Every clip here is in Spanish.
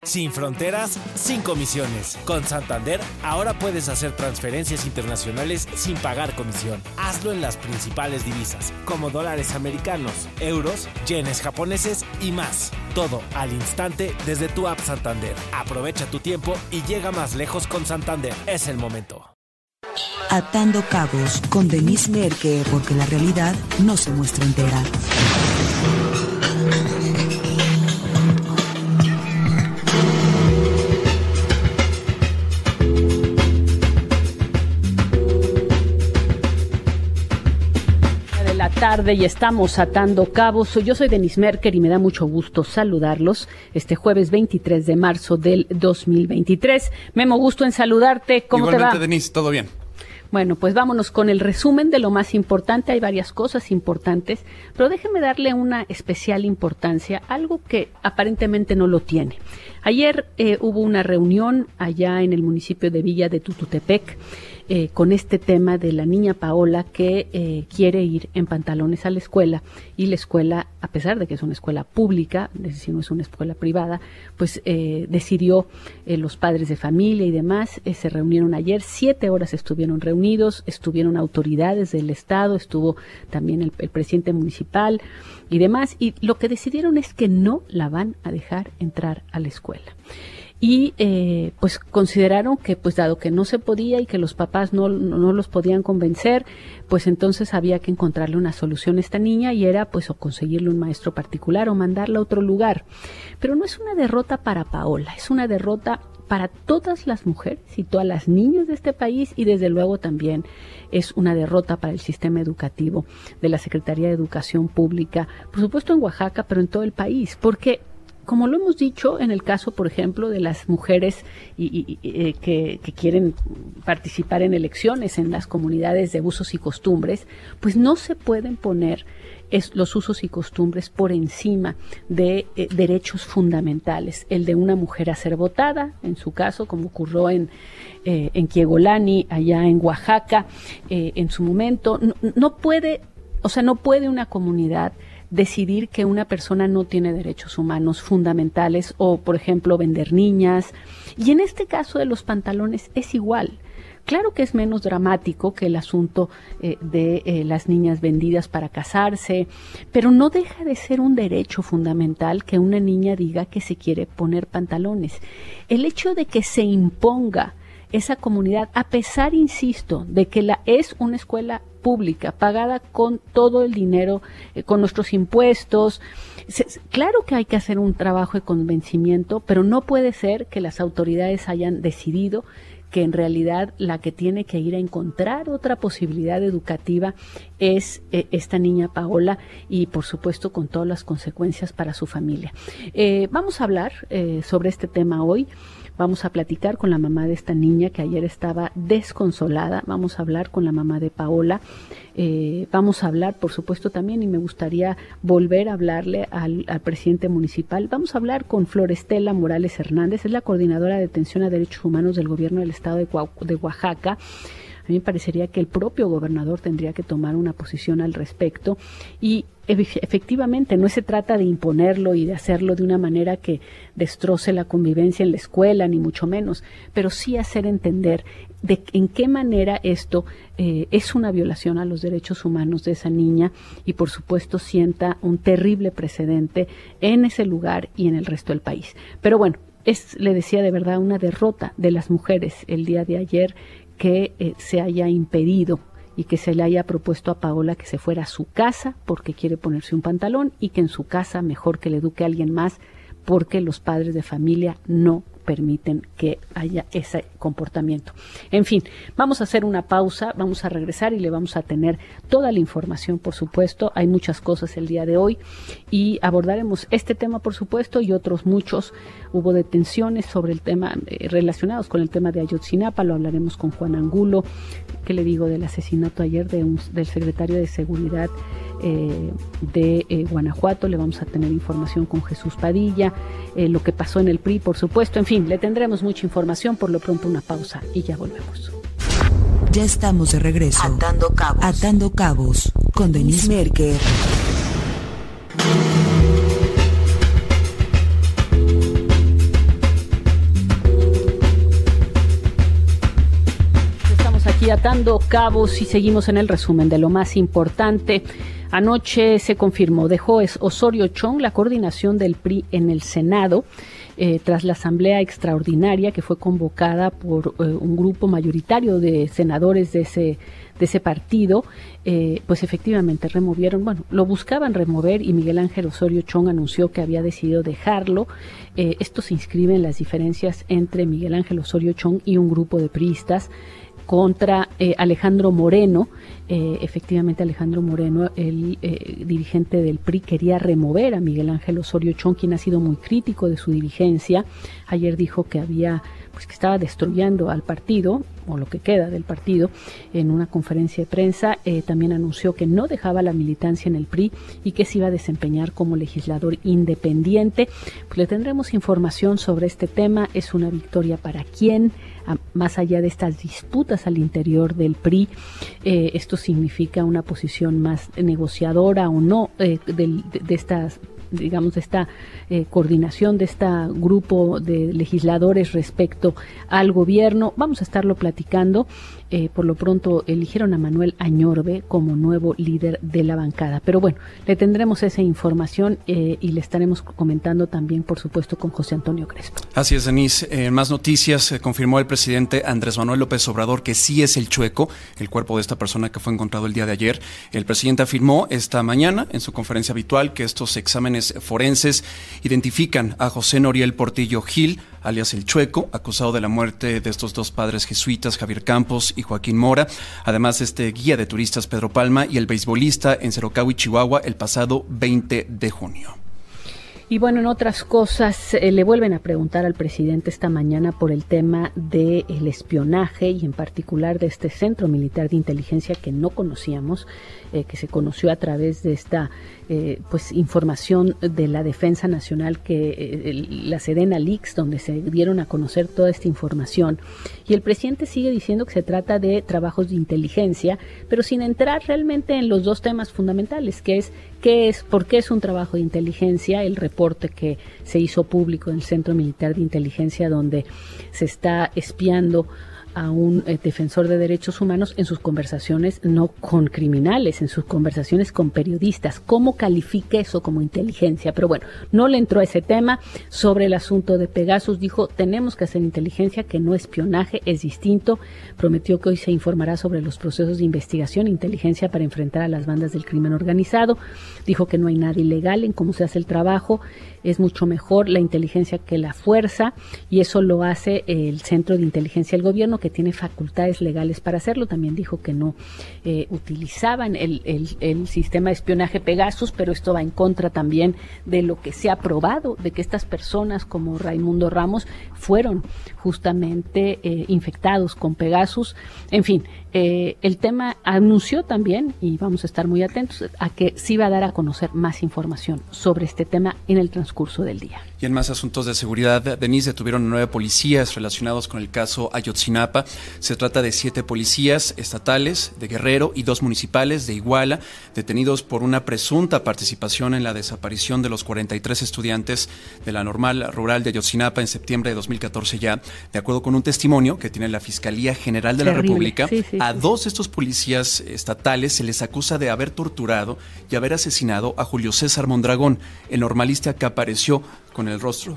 Sin fronteras, sin comisiones. Con Santander, ahora puedes hacer transferencias internacionales sin pagar comisión. Hazlo en las principales divisas, como dólares americanos, euros, yenes japoneses y más. Todo al instante desde tu app Santander. Aprovecha tu tiempo y llega más lejos con Santander. Es el momento. Atando Cabos con Denise Merker, porque la realidad no se muestra entera. Tarde y estamos atando cabos. Yo soy Denise Merker y me da mucho gusto saludarlos este jueves 23 de marzo del 2023. Memo, gusto en saludarte. ¿Cómo te va? Igualmente, Denise, todo bien. Bueno, pues vámonos con el resumen de lo más importante. Hay varias cosas importantes, pero déjeme darle una especial importancia, algo que aparentemente no lo tiene. Ayer hubo una reunión allá en el municipio de Villa de Tututepec con este tema de la niña Paola que quiere ir en pantalones a la escuela, y la escuela, a pesar de que es una escuela pública, es decir, no es una escuela privada, pues decidió, los padres de familia y demás se reunieron ayer, 7 horas estuvieron reunidos, estuvieron autoridades del estado, estuvo también el presidente municipal y demás, y lo que decidieron es que no la van a dejar entrar a la escuela. Y pues consideraron que, pues dado que no se podía y que los papás no los podían convencer, pues entonces había que encontrarle una solución a esta niña, y era pues o conseguirle un maestro particular o mandarla a otro lugar. Pero no es una derrota para Paola, es una derrota para todas las mujeres y todas las niñas de este país, y desde luego también es una derrota para el sistema educativo de la Secretaría de Educación Pública, por supuesto en Oaxaca, pero en todo el país, porque como lo hemos dicho en el caso, por ejemplo, de las mujeres que quieren participar en elecciones en las comunidades de usos y costumbres, pues no se pueden poner los usos y costumbres por encima de derechos fundamentales. El de una mujer a ser votada, en su caso, como ocurrió en Quiegolani, allá en Oaxaca, en su momento. No puede una comunidad decidir que una persona no tiene derechos humanos fundamentales, o, por ejemplo, vender niñas. Y en este caso de los pantalones es igual. Claro que es menos dramático que el asunto de las niñas vendidas para casarse, pero no deja de ser un derecho fundamental que una niña diga que se quiere poner pantalones. El hecho de que se imponga esa comunidad, a pesar, insisto, de que es una escuela pública, pagada con todo el dinero, con nuestros impuestos. Claro que hay que hacer un trabajo de convencimiento, pero no puede ser que las autoridades hayan decidido que en realidad la que tiene que ir a encontrar otra posibilidad educativa es esta niña Paola, y por supuesto con todas las consecuencias para su familia. Vamos a hablar sobre este tema hoy. Vamos a platicar con la mamá de esta niña que ayer estaba desconsolada. Vamos a hablar con la mamá de Paola. Vamos a hablar, por supuesto, también, y me gustaría volver a hablarle al presidente municipal. Vamos a hablar con Florestela Morales Hernández, es la coordinadora de atención a derechos humanos del gobierno del estado de Oaxaca. A mí me parecería que el propio gobernador tendría que tomar una posición al respecto, y efectivamente no se trata de imponerlo y de hacerlo de una manera que destroce la convivencia en la escuela, ni mucho menos, pero sí hacer entender de en qué manera esto es una violación a los derechos humanos de esa niña, y por supuesto sienta un terrible precedente en ese lugar y en el resto del país. Pero bueno, le decía, de verdad una derrota de las mujeres el día de ayer, que se haya impedido y que se le haya propuesto a Paola que se fuera a su casa porque quiere ponerse un pantalón, y que en su casa mejor que le eduque a alguien más, porque los padres de familia no permiten que haya ese comportamiento. En fin, vamos a hacer una pausa, vamos a regresar y le vamos a tener toda la información, por supuesto. Hay muchas cosas el día de hoy y abordaremos este tema, por supuesto, y otros muchos. Hubo detenciones sobre el tema, relacionados con el tema de Ayotzinapa, lo hablaremos con Juan Angulo. ¿Qué le digo del asesinato ayer del secretario de Seguridad de Guanajuato? Le vamos a tener información con Jesús Padilla, lo que pasó en el PRI, por supuesto. En fin, le tendremos mucha información. Por lo pronto una pausa y ya volvemos. Ya estamos de regreso. Atando Cabos con Denise Merker. aquí atando cabos y seguimos en el resumen de lo más importante. Anoche se confirmó, dejó Osorio Chong la coordinación del PRI en el Senado tras la asamblea extraordinaria que fue convocada por un grupo mayoritario de senadores de ese partido. Pues efectivamente lo buscaban remover y Miguel Ángel Osorio Chong anunció que había decidido dejarlo. Esto se inscribe en las diferencias entre Miguel Ángel Osorio Chong y un grupo de priistas contra Alejandro Moreno. Efectivamente, Alejandro Moreno, el dirigente del PRI, quería remover a Miguel Ángel Osorio Chong, quien ha sido muy crítico de su dirigencia. Ayer dijo que que estaba destruyendo al partido, o lo que queda del partido, en una conferencia de prensa. También anunció que no dejaba la militancia en el PRI y que se iba a desempeñar como legislador independiente. Pues le tendremos información sobre este tema. ¿Es una victoria para quién? Más allá de estas disputas al interior del PRI, esto significa una posición más negociadora o no de estas, digamos, de esta coordinación de este grupo de legisladores respecto al gobierno. Vamos a estarlo platicando. Por lo pronto eligieron a Manuel Añorbe como nuevo líder de la bancada. Pero bueno, le tendremos esa información y le estaremos comentando también, por supuesto, con José Antonio Crespo. Así es, Denise. Más noticias. Confirmó el presidente Andrés Manuel López Obrador que sí es el Chueco, el cuerpo de esta persona que fue encontrado el día de ayer. El presidente afirmó esta mañana en su conferencia habitual que estos exámenes forenses identifican a José Noriel Portillo Gil, alias el Chueco, acusado de la muerte de estos dos padres jesuitas, Javier Campos y Joaquín Mora, además guía de turistas Pedro Palma y el beisbolista en Cerocahui, Chihuahua, el pasado 20 de junio. Y bueno, en otras cosas, le vuelven a preguntar al presidente esta mañana por el tema del espionaje y en particular de este centro militar de inteligencia que no conocíamos, que se conoció a través de esta información de la Defensa Nacional, la Sedena Leaks, donde se dieron a conocer toda esta información. Y el presidente sigue diciendo que se trata de trabajos de inteligencia, pero sin entrar realmente en los dos temas fundamentales, que es por qué es un trabajo de inteligencia, el reporte que se hizo público en el Centro Militar de Inteligencia, donde se está espiando a un defensor de derechos humanos en sus conversaciones no con criminales, en sus conversaciones con periodistas. ¿Cómo califica eso como inteligencia? Pero bueno, no le entró a ese tema. Sobre el asunto de Pegasus, dijo, tenemos que hacer inteligencia, que no espionaje, es distinto. Prometió que hoy se informará sobre los procesos de investigación e inteligencia para enfrentar a las bandas del crimen organizado. Dijo que no hay nada ilegal en cómo se hace el trabajo, es mucho mejor la inteligencia que la fuerza, y eso lo hace el Centro de Inteligencia del Gobierno, que tiene facultades legales para hacerlo. También dijo que no utilizaban el sistema de espionaje Pegasus, pero esto va en contra también de lo que se ha probado, de que estas personas como Raimundo Ramos fueron justamente infectados con Pegasus. En fin, el tema anunció también, y vamos a estar muy atentos, a que sí va a dar a conocer más información sobre este tema en el transcurso del día. Y en más asuntos de seguridad, Denise, detuvieron a 9 policías relacionados con el caso Ayotzinapa. Se trata de 7 policías estatales de Guerrero y 2 municipales de Iguala, detenidos por una presunta participación en la desaparición de los 43 estudiantes de la Normal Rural de Ayotzinapa en septiembre de 2014 ya. De acuerdo con un testimonio que tiene la Fiscalía General de la República, a 2 de estos policías estatales se les acusa de haber torturado y haber asesinado a Julio César Mondragón, el normalista que apareció con el rostro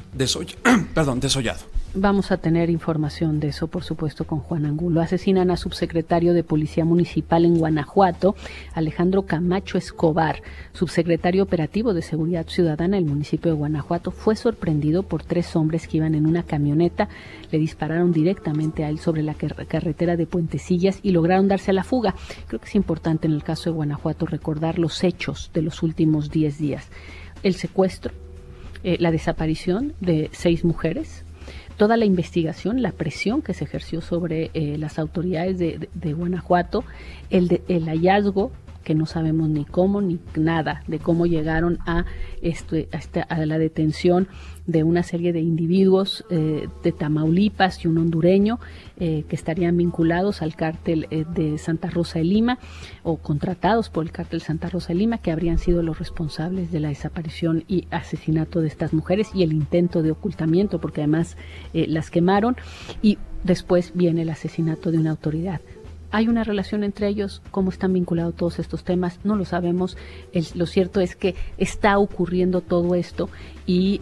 desollado. Vamos a tener información de eso, por supuesto, con Juan Angulo. Asesinan a subsecretario de Policía Municipal en Guanajuato, Alejandro Camacho Escobar, subsecretario operativo de Seguridad Ciudadana del municipio de Guanajuato. Fue sorprendido por 3 hombres que iban en una camioneta. Le dispararon directamente a él sobre la carretera de Puentecillas y lograron darse a la fuga. Creo que es importante en el caso de Guanajuato recordar los hechos de los últimos 10 días. El secuestro, la desaparición de 6 mujeres, toda la investigación, la presión que se ejerció sobre las autoridades de Guanajuato, el hallazgo, que no sabemos ni cómo ni nada de cómo llegaron a la detención de una serie de individuos de Tamaulipas y un hondureño que estarían vinculados al cártel de Santa Rosa de Lima o contratados por el cártel Santa Rosa de Lima, que habrían sido los responsables de la desaparición y asesinato de estas mujeres y el intento de ocultamiento, porque además las quemaron, y después viene el asesinato de una autoridad. ¿Hay una relación entre ellos? ¿Cómo están vinculados todos estos temas? No lo sabemos. Lo cierto es que está ocurriendo todo esto y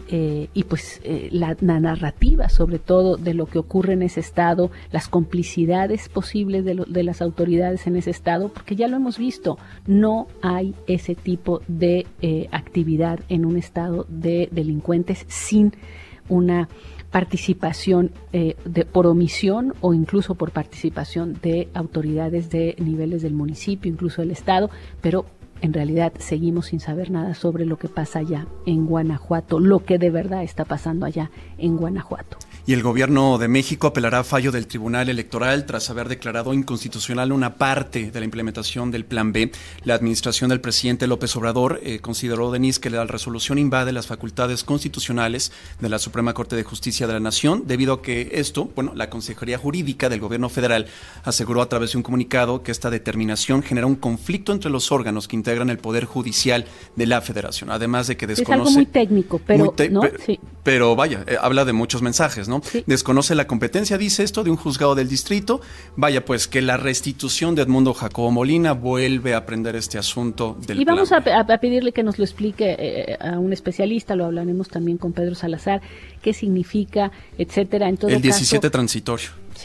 la narrativa, sobre todo, de lo que ocurre en ese estado, las complicidades posibles de las autoridades en ese estado, porque ya lo hemos visto, no hay ese tipo de actividad en un estado de delincuentes sin una participación por omisión o incluso por participación de autoridades de niveles del municipio, incluso del estado, pero en realidad seguimos sin saber nada sobre lo que pasa allá en Guanajuato, lo que de verdad está pasando allá en Guanajuato. Y el gobierno de México apelará a fallo del Tribunal Electoral tras haber declarado inconstitucional una parte de la implementación del Plan B. La administración del presidente López Obrador consideró, Denise, que la resolución invade las facultades constitucionales de la Suprema Corte de Justicia de la Nación, debido a que la Consejería Jurídica del Gobierno Federal aseguró a través de un comunicado que esta determinación genera un conflicto entre los órganos que integran el Poder Judicial de la Federación, además de que desconoce... Es algo muy técnico, pero... Sí. Pero vaya, habla de muchos mensajes, ¿no? Sí. Desconoce la competencia, dice esto, de un juzgado del distrito. Vaya, pues que la restitución de Edmundo Jacobo Molina vuelve a prender este asunto del Y vamos plan. a pedirle que nos lo explique a un especialista, lo hablaremos también con Pedro Salazar, qué significa, etcétera. En todo el 17 caso, transitorio.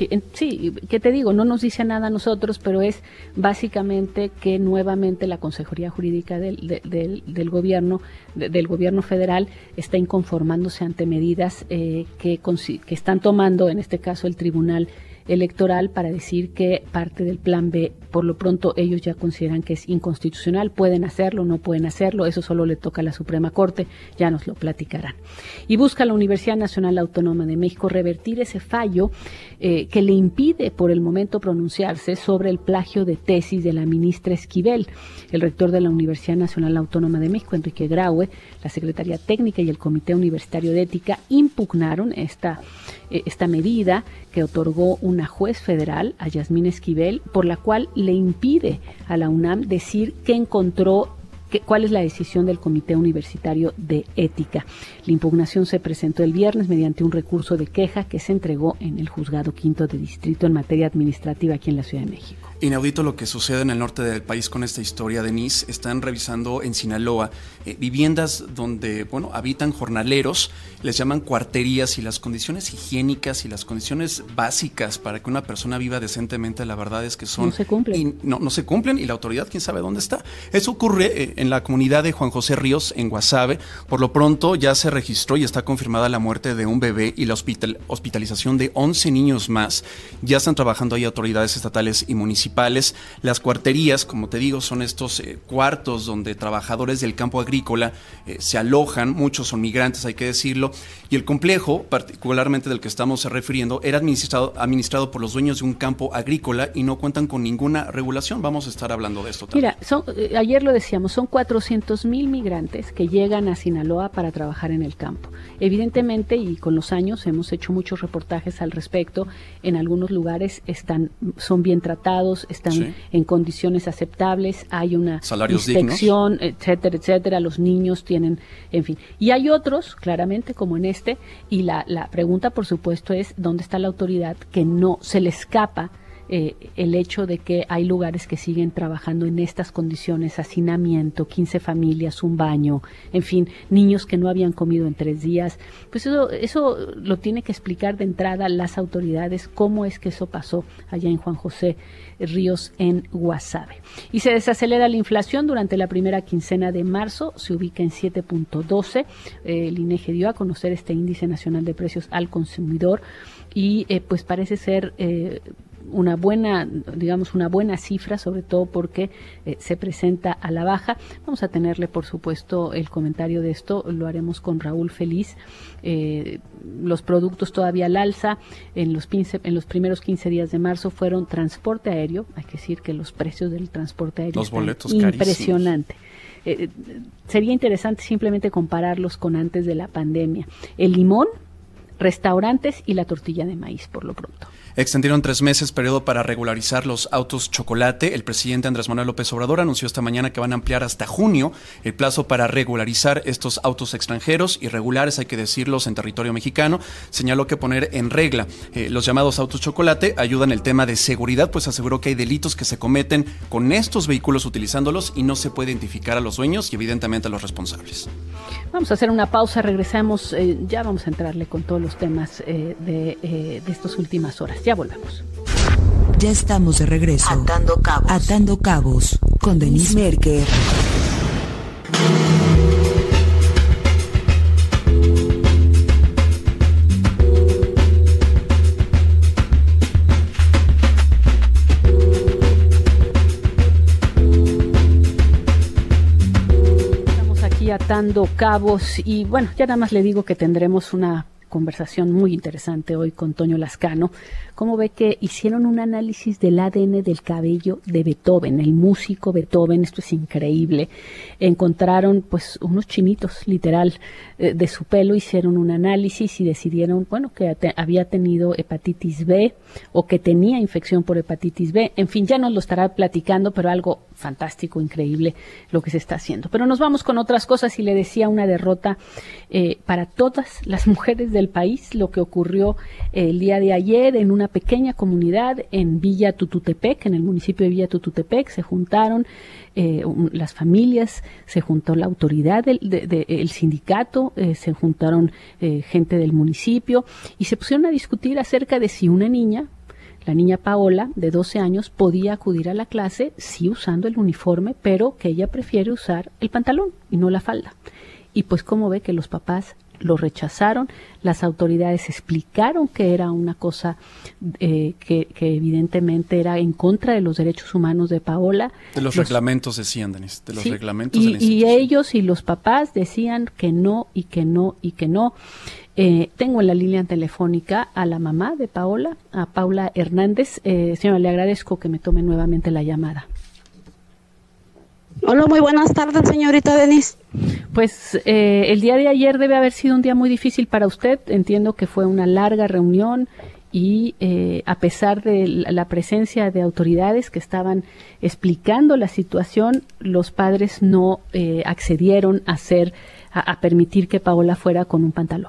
Sí, ¿qué te digo? No nos dice nada a nosotros, pero es básicamente que nuevamente la Consejería Jurídica del gobierno federal está inconformándose ante medidas que están tomando, en este caso el Tribunal Electoral, para decir que parte del Plan B, por lo pronto ellos ya consideran que es inconstitucional. Pueden hacerlo, no pueden hacerlo, eso solo le toca a la Suprema Corte, ya nos lo platicarán. Y busca la Universidad Nacional Autónoma de México revertir ese fallo que le impide por el momento pronunciarse sobre el plagio de tesis de la ministra Esquivel. El rector de la Universidad Nacional Autónoma de México, Enrique Graue, la Secretaría Técnica y el Comité Universitario de Ética impugnaron esta medida que otorgó una juez federal a Yasmín Esquivel, por la cual le impide a la UNAM decir qué encontró, cuál es la decisión del Comité Universitario de Ética. La impugnación se presentó el viernes mediante un recurso de queja que se entregó en el Juzgado Quinto de Distrito en materia administrativa aquí en la Ciudad de México. Inaudito lo que sucede en el norte del país con esta historia, Denise. Están revisando en Sinaloa viviendas donde, habitan jornaleros, les llaman cuarterías, y las condiciones higiénicas y las condiciones básicas para que una persona viva decentemente, la verdad es que son... No se cumplen. No se cumplen, y la autoridad quién sabe dónde está. Eso ocurre en la comunidad de Juan José Ríos, en Guasave. Por lo pronto ya se registró y está confirmada la muerte de un bebé y la hospitalización de 11 niños más. Ya están trabajando ahí autoridades estatales y municipales. Las cuarterías, como te digo, son estos cuartos donde trabajadores del campo agrícola se alojan. Muchos son migrantes, hay que decirlo, y el complejo, particularmente del que estamos refiriendo, era administrado por los dueños de un campo agrícola y no cuentan con ninguna regulación. Vamos a estar hablando de esto también. Mira, ayer lo decíamos, son 400,000 migrantes que llegan a Sinaloa para trabajar en el campo. Evidentemente, y con los años hemos hecho muchos reportajes al respecto, en algunos lugares son bien tratados, están en condiciones aceptables, hay una salarios inspección, dignos, etcétera, los niños tienen, en fin. Y hay otros, claramente, como en este, y la pregunta, por supuesto, es ¿dónde está la autoridad que no se le escapa el hecho de que hay lugares que siguen trabajando en estas condiciones, hacinamiento, 15 familias, un baño, en fin, niños que no habían comido en 3 días? Pues eso lo tiene que explicar de entrada las autoridades, cómo es que eso pasó allá en Juan José Ríos, en Guasave. Y se desacelera la inflación durante la primera quincena de marzo, se ubica en 7.12. El INEGI dio a conocer este índice nacional de precios al consumidor y pues parece ser una buena cifra, sobre todo porque se presenta a la baja. Vamos a tenerle, por supuesto, el comentario de esto, lo haremos con Raúl Feliz. Los productos todavía al alza. En los primeros 15 días de marzo fueron transporte aéreo, hay que decir que los precios del transporte aéreo los boletos impresionante. Sería interesante simplemente compararlos con antes de la pandemia. El limón restaurantes y la tortilla de maíz por lo pronto. Extendieron 3 meses periodo para regularizar los autos chocolate. El presidente Andrés Manuel López Obrador anunció esta mañana que van a ampliar hasta junio el plazo para regularizar estos autos extranjeros, irregulares, hay que decirlos, en territorio mexicano. Señaló que poner en regla los llamados autos chocolate ayuda en el tema de seguridad, pues aseguró que hay delitos que se cometen con estos vehículos utilizándolos y no se puede identificar a los dueños y evidentemente a los responsables. Vamos a hacer una pausa, regresamos, ya vamos a entrarle con todos los temas de estas últimas horas. Ya volvemos. Ya estamos de regreso. Atando Cabos con Denise Merker. Estamos aquí atando cabos y bueno, ya nada más le digo que tendremos una conversación muy interesante hoy con Toño Lascano. ¿Cómo ve que hicieron un análisis del ADN del cabello de Beethoven, el músico Beethoven? Esto es increíble. Encontraron pues unos chinitos, literal, de su pelo, hicieron un análisis y decidieron, bueno, que había tenido hepatitis B o que tenía infección por hepatitis B. En fin, ya nos lo estará platicando, pero algo fantástico, increíble lo que se está haciendo. Pero nos vamos con otras cosas y le decía una derrota para todas las mujeres del país, lo que ocurrió el día de ayer en una pequeña comunidad en Villa Tututepec, en el municipio de Villa Tututepec. Se juntaron las familias, se juntó la autoridad el sindicato, se juntaron gente del municipio y se pusieron a discutir acerca de si una niña, la niña Paola, de 12 años, podía acudir a la clase, sí usando el uniforme, pero que ella prefiere usar el pantalón y no la falda. Y pues como ve que los papás lo rechazaron, las autoridades explicaron que era una cosa que evidentemente era en contra de los derechos humanos de Paola. De los reglamentos decían, Denise, de los sí, reglamentos de la y institución. ellos y los papás decían que no y que no y que no. Tengo en la línea telefónica a la mamá de Paola, a Paula Hernández. Señora, le agradezco que me tome nuevamente la llamada. Hola, muy buenas tardes, señorita Denise. Pues el día de ayer debe haber sido un día muy difícil para usted. Entiendo que fue una larga reunión y a pesar de la presencia de autoridades que estaban explicando la situación, los padres no accedieron a permitir que Paola fuera con un pantalón.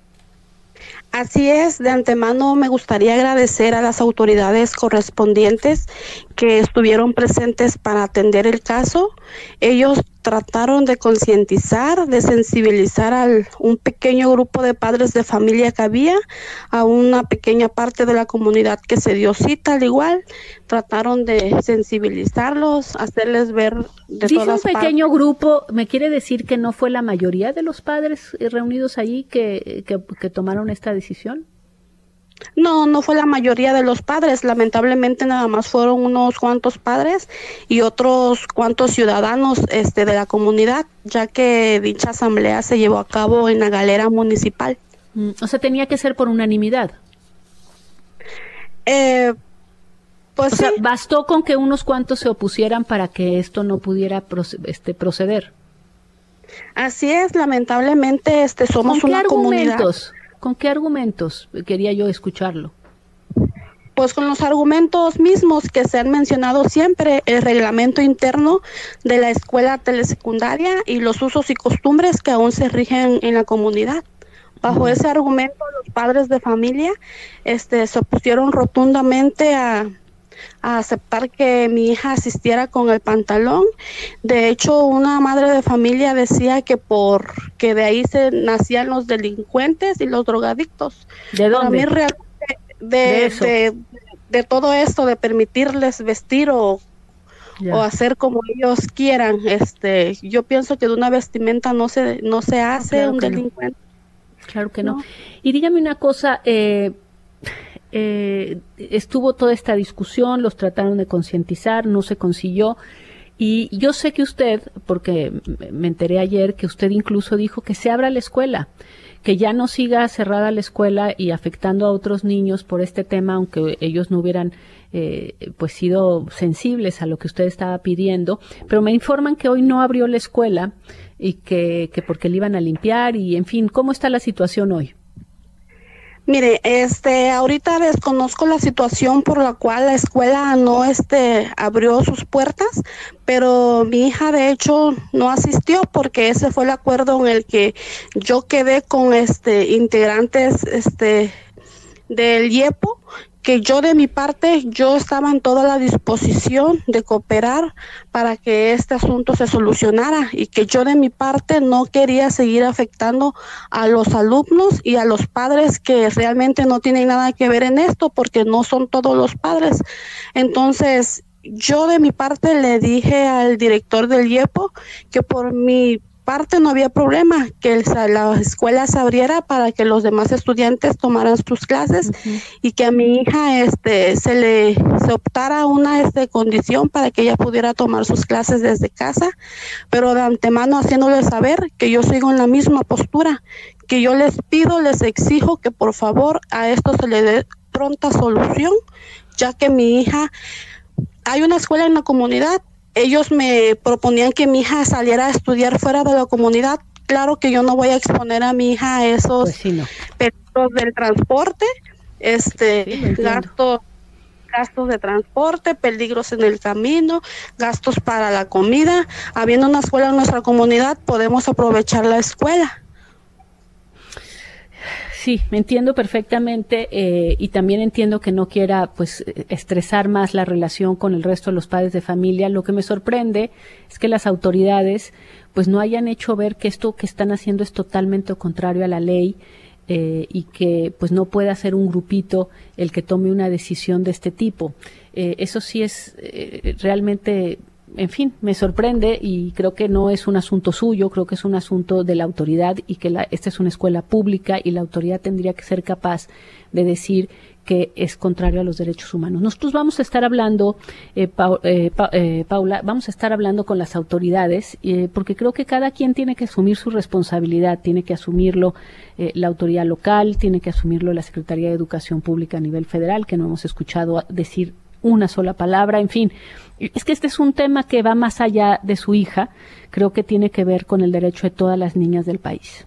Así es, de antemano me gustaría agradecer a las autoridades correspondientes que estuvieron presentes para atender el caso. Ellos trataron de concientizar, de sensibilizar a un pequeño grupo de padres de familia que había, a una pequeña parte de la comunidad que se dio cita al igual. Trataron de sensibilizarlos, hacerles ver de Dice todas un pequeño grupo, ¿me quiere decir que no fue la mayoría de los padres reunidos allí que tomaron esta decisión? No, no fue la mayoría de los padres, lamentablemente nada más fueron unos cuantos padres y otros cuantos ciudadanos de la comunidad, ya que dicha asamblea se llevó a cabo en la galera municipal. O sea, tenía que ser por unanimidad. Pues o sea, bastó con que unos cuantos se opusieran para que esto no pudiera proceder. Así es, lamentablemente somos una comunidad. ¿Con qué argumentos? Quería yo escucharlo. Pues con los argumentos mismos que se han mencionado siempre, el reglamento interno de la escuela telesecundaria y los usos y costumbres que aún se rigen en la comunidad. Bajo ese argumento, los padres de familia se opusieron rotundamente a aceptar que mi hija asistiera con el pantalón. De hecho, una madre de familia decía que porque de ahí se nacían los delincuentes y los drogadictos. ¿De dónde? Para mí realmente de todo esto, de permitirles vestir o hacer como ellos quieran, yo pienso que de una vestimenta no se hace claro un delincuente. No. Claro que no. Y dígame una cosa, estuvo toda esta discusión, los trataron de concientizar, no se consiguió, y yo sé que usted, porque me enteré ayer, que usted incluso dijo que se abra la escuela, que ya no siga cerrada la escuela y afectando a otros niños por este tema, aunque ellos no hubieran pues sido sensibles a lo que usted estaba pidiendo, pero me informan que hoy no abrió la escuela y que porque le iban a limpiar y en fin, ¿cómo está la situación hoy? Mire, ahorita desconozco la situación por la cual la escuela no, abrió sus puertas, pero mi hija de hecho no asistió porque ese fue el acuerdo en el que yo quedé con, integrantes, del IEPO, que yo de mi parte, yo estaba en toda la disposición de cooperar para que este asunto se solucionara y que yo de mi parte no quería seguir afectando a los alumnos y a los padres que realmente no tienen nada que ver en esto porque no son todos los padres. Entonces, yo de mi parte le dije al director del IEPO que por mi parte no había problema, que la escuela se abriera para que los demás estudiantes tomaran sus clases y que a mi hija se optara una condición para que ella pudiera tomar sus clases desde casa, pero de antemano haciéndole saber que yo sigo en la misma postura, que yo les pido, les exijo que por favor a esto se le dé pronta solución, ya que mi hija, hay una escuela en la comunidad. Ellos me proponían que mi hija saliera a estudiar fuera de la comunidad. Claro que yo no voy a exponer a mi hija a esos peligros del transporte, gastos de transporte, peligros en el camino, gastos para la comida. Habiendo una escuela en nuestra comunidad, podemos aprovechar la escuela. Sí, me entiendo perfectamente y también entiendo que no quiera pues estresar más la relación con el resto de los padres de familia. Lo que me sorprende es que las autoridades pues no hayan hecho ver que esto que están haciendo es totalmente contrario a la ley y que pues no pueda ser un grupito el que tome una decisión de este tipo. Eso sí es realmente... En fin, me sorprende y creo que no es un asunto suyo, creo que es un asunto de la autoridad y que esta es una escuela pública y la autoridad tendría que ser capaz de decir que es contrario a los derechos humanos. Nosotros vamos a estar hablando, Paula, vamos a estar hablando con las autoridades porque creo que cada quien tiene que asumir su responsabilidad, tiene que asumirlo la autoridad local, tiene que asumirlo la Secretaría de Educación Pública a nivel federal, que no hemos escuchado decir una sola palabra, en fin, es que este es un tema que va más allá de su hija, creo que tiene que ver con el derecho de todas las niñas del país.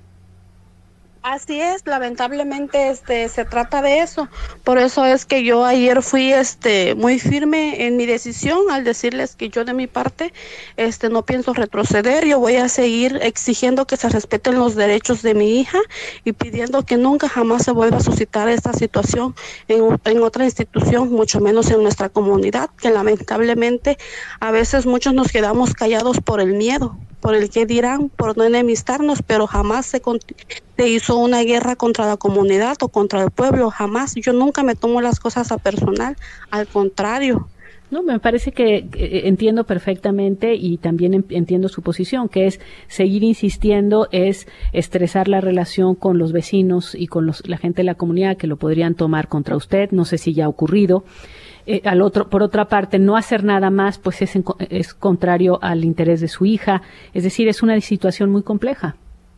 Así es, lamentablemente se trata de eso. Por eso es que yo ayer fui muy firme en mi decisión al decirles que yo de mi parte no pienso retroceder. Yo voy a seguir exigiendo que se respeten los derechos de mi hija y pidiendo que nunca jamás se vuelva a suscitar esta situación en otra institución, mucho menos en nuestra comunidad, que lamentablemente a veces muchos nos quedamos callados por el miedo, por el qué dirán, por no enemistarnos, pero jamás se hizo una guerra contra la comunidad o contra el pueblo, jamás. Yo nunca me tomo las cosas a personal, al contrario. No, me parece que entiendo perfectamente y también entiendo su posición, que es seguir insistiendo, es estresar la relación con los vecinos y con la gente de la comunidad que lo podrían tomar contra usted, no sé si ya ha ocurrido. Por otra parte, no hacer nada más, pues es contrario al interés de su hija, es decir, es una situación muy compleja.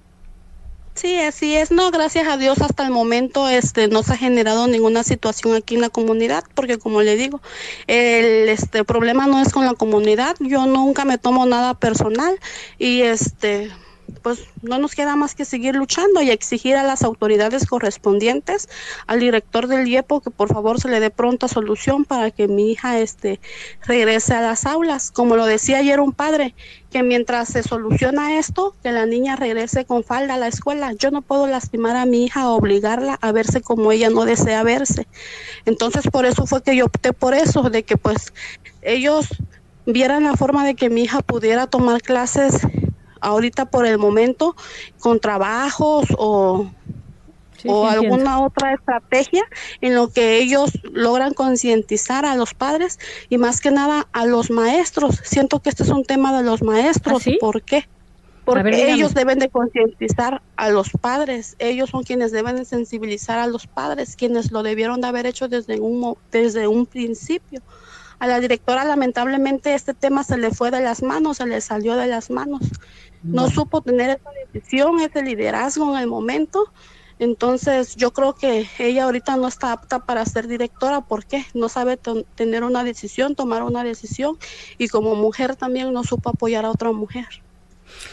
Sí, así es. No, gracias a Dios hasta el momento no se ha generado ninguna situación aquí en la comunidad, porque como le digo, el problema no es con la comunidad. Yo nunca me tomo nada personal y pues no nos queda más que seguir luchando y exigir a las autoridades correspondientes, al director del IEPO, que por favor se le dé pronta solución para que mi hija regrese a las aulas. Como lo decía ayer un padre, que mientras se soluciona esto, que la niña regrese con falda a la escuela. Yo no puedo lastimar a mi hija o obligarla a verse como ella no desea verse. Entonces por eso fue que yo opté por eso, de que pues ellos vieran la forma de que mi hija pudiera tomar clases ahorita por el momento con trabajos o alguna otra estrategia en lo que ellos logran concientizar a los padres y más que nada a los maestros. Siento que este es un tema de los maestros. ¿Ah, sí? ¿Por qué? Porque ellos deben de concientizar a los padres, ellos son quienes deben de sensibilizar a los padres, quienes lo debieron de haber hecho desde un principio. A la directora lamentablemente este tema se le fue de las manos, se le salió de las manos. No supo tener esa decisión, ese liderazgo en el momento. Entonces yo creo que ella ahorita no está apta para ser directora. ¿Por qué? No sabe tener una decisión, tomar una decisión, y como mujer también no supo apoyar a otra mujer.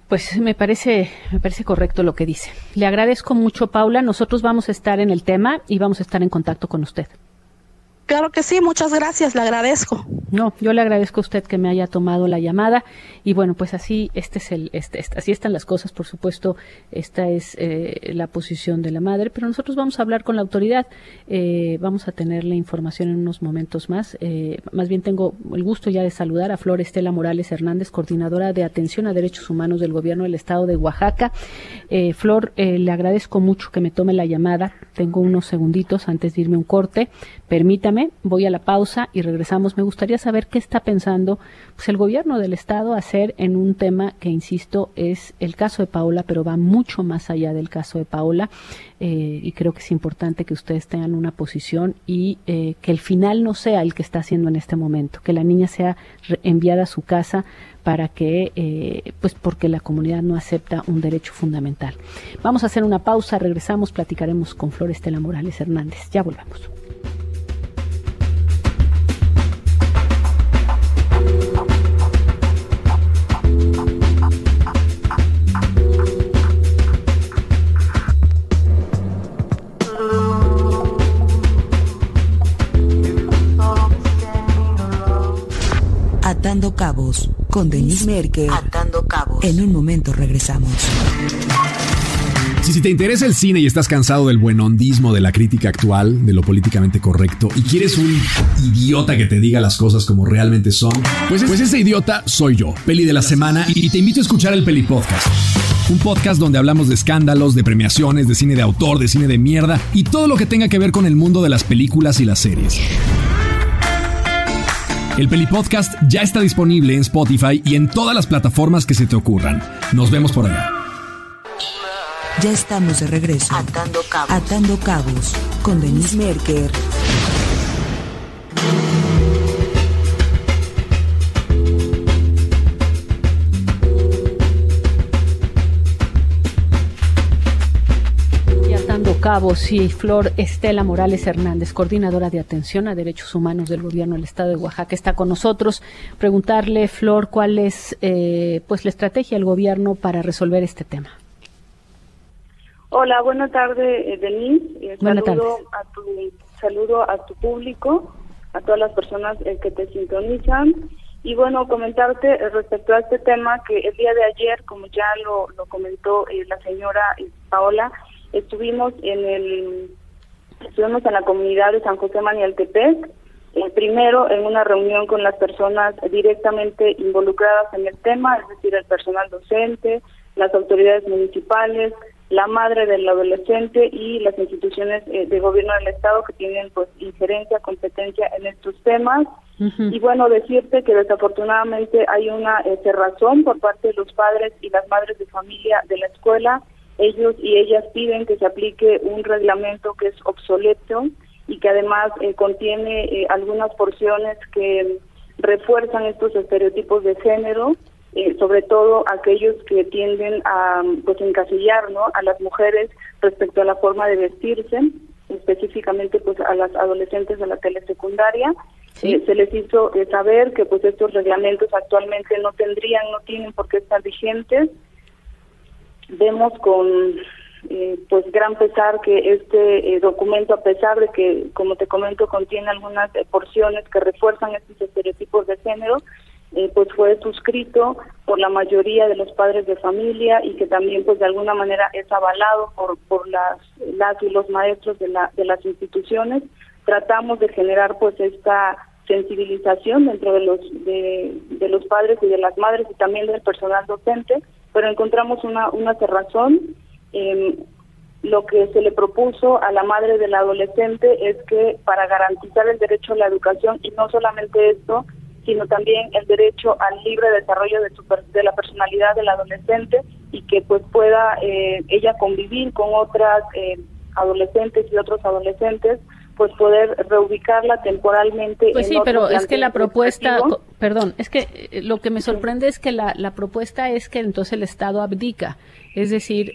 Pues me parece correcto lo que dice. Le agradezco mucho, Paula. Nosotros vamos a estar en el tema y vamos a estar en contacto con usted. Claro que sí, muchas gracias, le agradezco. No, yo le agradezco a usted que me haya tomado la llamada y bueno, pues así así están las cosas, por supuesto. Esta es la posición de la madre, pero nosotros vamos a hablar con la autoridad. Vamos a tener la información en unos momentos más. Más bien tengo el gusto ya de saludar a Flor Estela Morales Hernández, coordinadora de Atención a Derechos Humanos del Gobierno del Estado de Oaxaca. Flor, le agradezco mucho que me tome la llamada. Tengo unos segunditos antes de irme a un corte. Permítame, voy a la pausa y regresamos. Me gustaría saber qué está pensando pues, el gobierno del estado hacer en un tema que, insisto, es el caso de Paola, pero va mucho más allá del caso de Paola. Y creo que es importante que ustedes tengan una posición y que el final no sea el que está haciendo en este momento, que la niña sea enviada a su casa para que, pues porque la comunidad no acepta un derecho fundamental. Vamos a hacer una pausa, regresamos, platicaremos con Flor Estela Morales Hernández. Ya volvemos. Atando Cabos con Denise Merker. Atando Cabos. En un momento regresamos. Si te interesa el cine y estás cansado del buenondismo de la crítica actual, de lo políticamente correcto, y quieres un idiota que te diga las cosas como realmente son, pues ese idiota soy yo, Peli de la Semana, y te invito a escuchar el Peli Podcast. Un podcast donde hablamos de escándalos, de premiaciones, de cine de autor, de cine de mierda, y todo lo que tenga que ver con el mundo de las películas y las series. El Peli Podcast ya está disponible en Spotify y en todas las plataformas que se te ocurran. Nos vemos por allá. Ya estamos de regreso. Atando Cabos con Denise Merker. Cabos y Flor Estela Morales Hernández, coordinadora de Atención a Derechos Humanos del Gobierno del Estado de Oaxaca, está con nosotros. Preguntarle, Flor, cuál es pues la estrategia del gobierno para resolver este tema. Hola, buenas tardes, Denise. Buenas tardes. Saludo a tu público, a todas las personas que te sintonizan. Y bueno, comentarte respecto a este tema que el día de ayer, como ya lo comentó la señora Paola, estuvimos en la comunidad de San José Manialtepec, primero en una reunión con las personas directamente involucradas en el tema, es decir, el personal docente, las autoridades municipales, la madre del adolescente y las instituciones de gobierno del estado que tienen pues injerencia, competencia en estos temas. Uh-huh. Y bueno, decirte que desafortunadamente hay una cerrazón por parte de los padres y las madres de familia de la escuela. Ellos y ellas piden que se aplique un reglamento que es obsoleto y que además contiene algunas porciones que refuerzan estos estereotipos de género, sobre todo aquellos que tienden a pues encasillar, ¿no?, a las mujeres respecto a la forma de vestirse, específicamente pues a las adolescentes de la telesecundaria. Sí. Se les hizo saber que pues estos reglamentos actualmente no tienen por qué estar vigentes. Vemos con pues gran pesar que este documento, a pesar de que, como te comento, contiene algunas porciones que refuerzan estos estereotipos de género, pues fue suscrito por la mayoría de los padres de familia y que también pues de alguna manera es avalado por las y los maestros de las instituciones. Tratamos de generar pues esta sensibilización dentro de los padres y de las madres y también del personal docente, pero encontramos una cerrazón. Lo que se le propuso a la madre del adolescente es que para garantizar el derecho a la educación, y no solamente esto, sino también el derecho al libre desarrollo de la personalidad del adolescente y que pues pueda ella convivir con otras adolescentes y otros adolescentes, pues poder reubicarla temporalmente. Pues sí, pero es que la propuesta, es que lo que me sorprende es que la propuesta es que entonces el Estado abdica Es decir,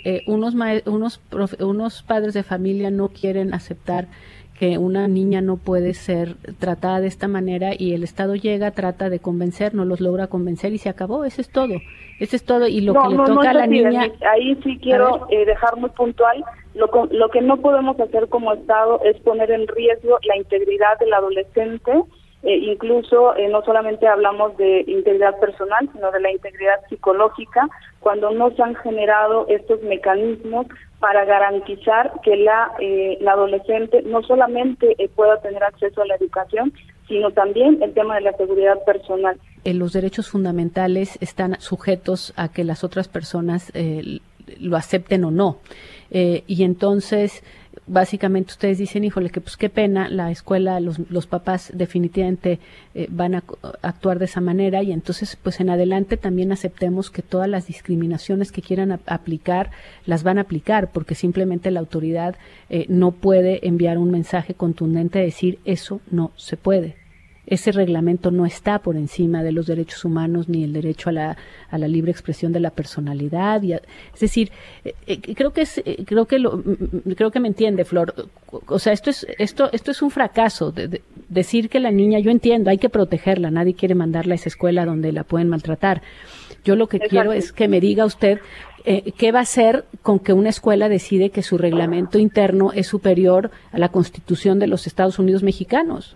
unos padres de familia no quieren aceptar que una niña no puede ser tratada de esta manera y el Estado llega, trata de convencer, no los logra convencer y se acabó. Eso es todo. Y lo que le toca a la niña... Ahí sí quiero dejar muy puntual. Lo que no podemos hacer como Estado es poner en riesgo la integridad del adolescente. Incluso no solamente hablamos de integridad personal, sino de la integridad psicológica, cuando no se han generado estos mecanismos para garantizar que la adolescente no solamente pueda tener acceso a la educación, sino también el tema de la seguridad personal. Los derechos fundamentales están sujetos a que las otras personas lo acepten o no. Y entonces, básicamente ustedes dicen, híjole, que pues qué pena, la escuela, los papás definitivamente van a actuar de esa manera y entonces pues en adelante también aceptemos que todas las discriminaciones que quieran aplicar, las van a aplicar, porque simplemente la autoridad no puede enviar un mensaje contundente de decir eso no se puede. Ese reglamento no está por encima de los derechos humanos ni el derecho a la libre expresión de la personalidad. Es decir, creo que me entiende, Flor. O sea, esto es un fracaso. Decir que la niña, yo entiendo, hay que protegerla. Nadie quiere mandarla a esa escuela donde la pueden maltratar. Yo lo que quiero es que me diga usted qué va a hacer con que una escuela decide que su reglamento interno es superior a la Constitución de los Estados Unidos mexicanos.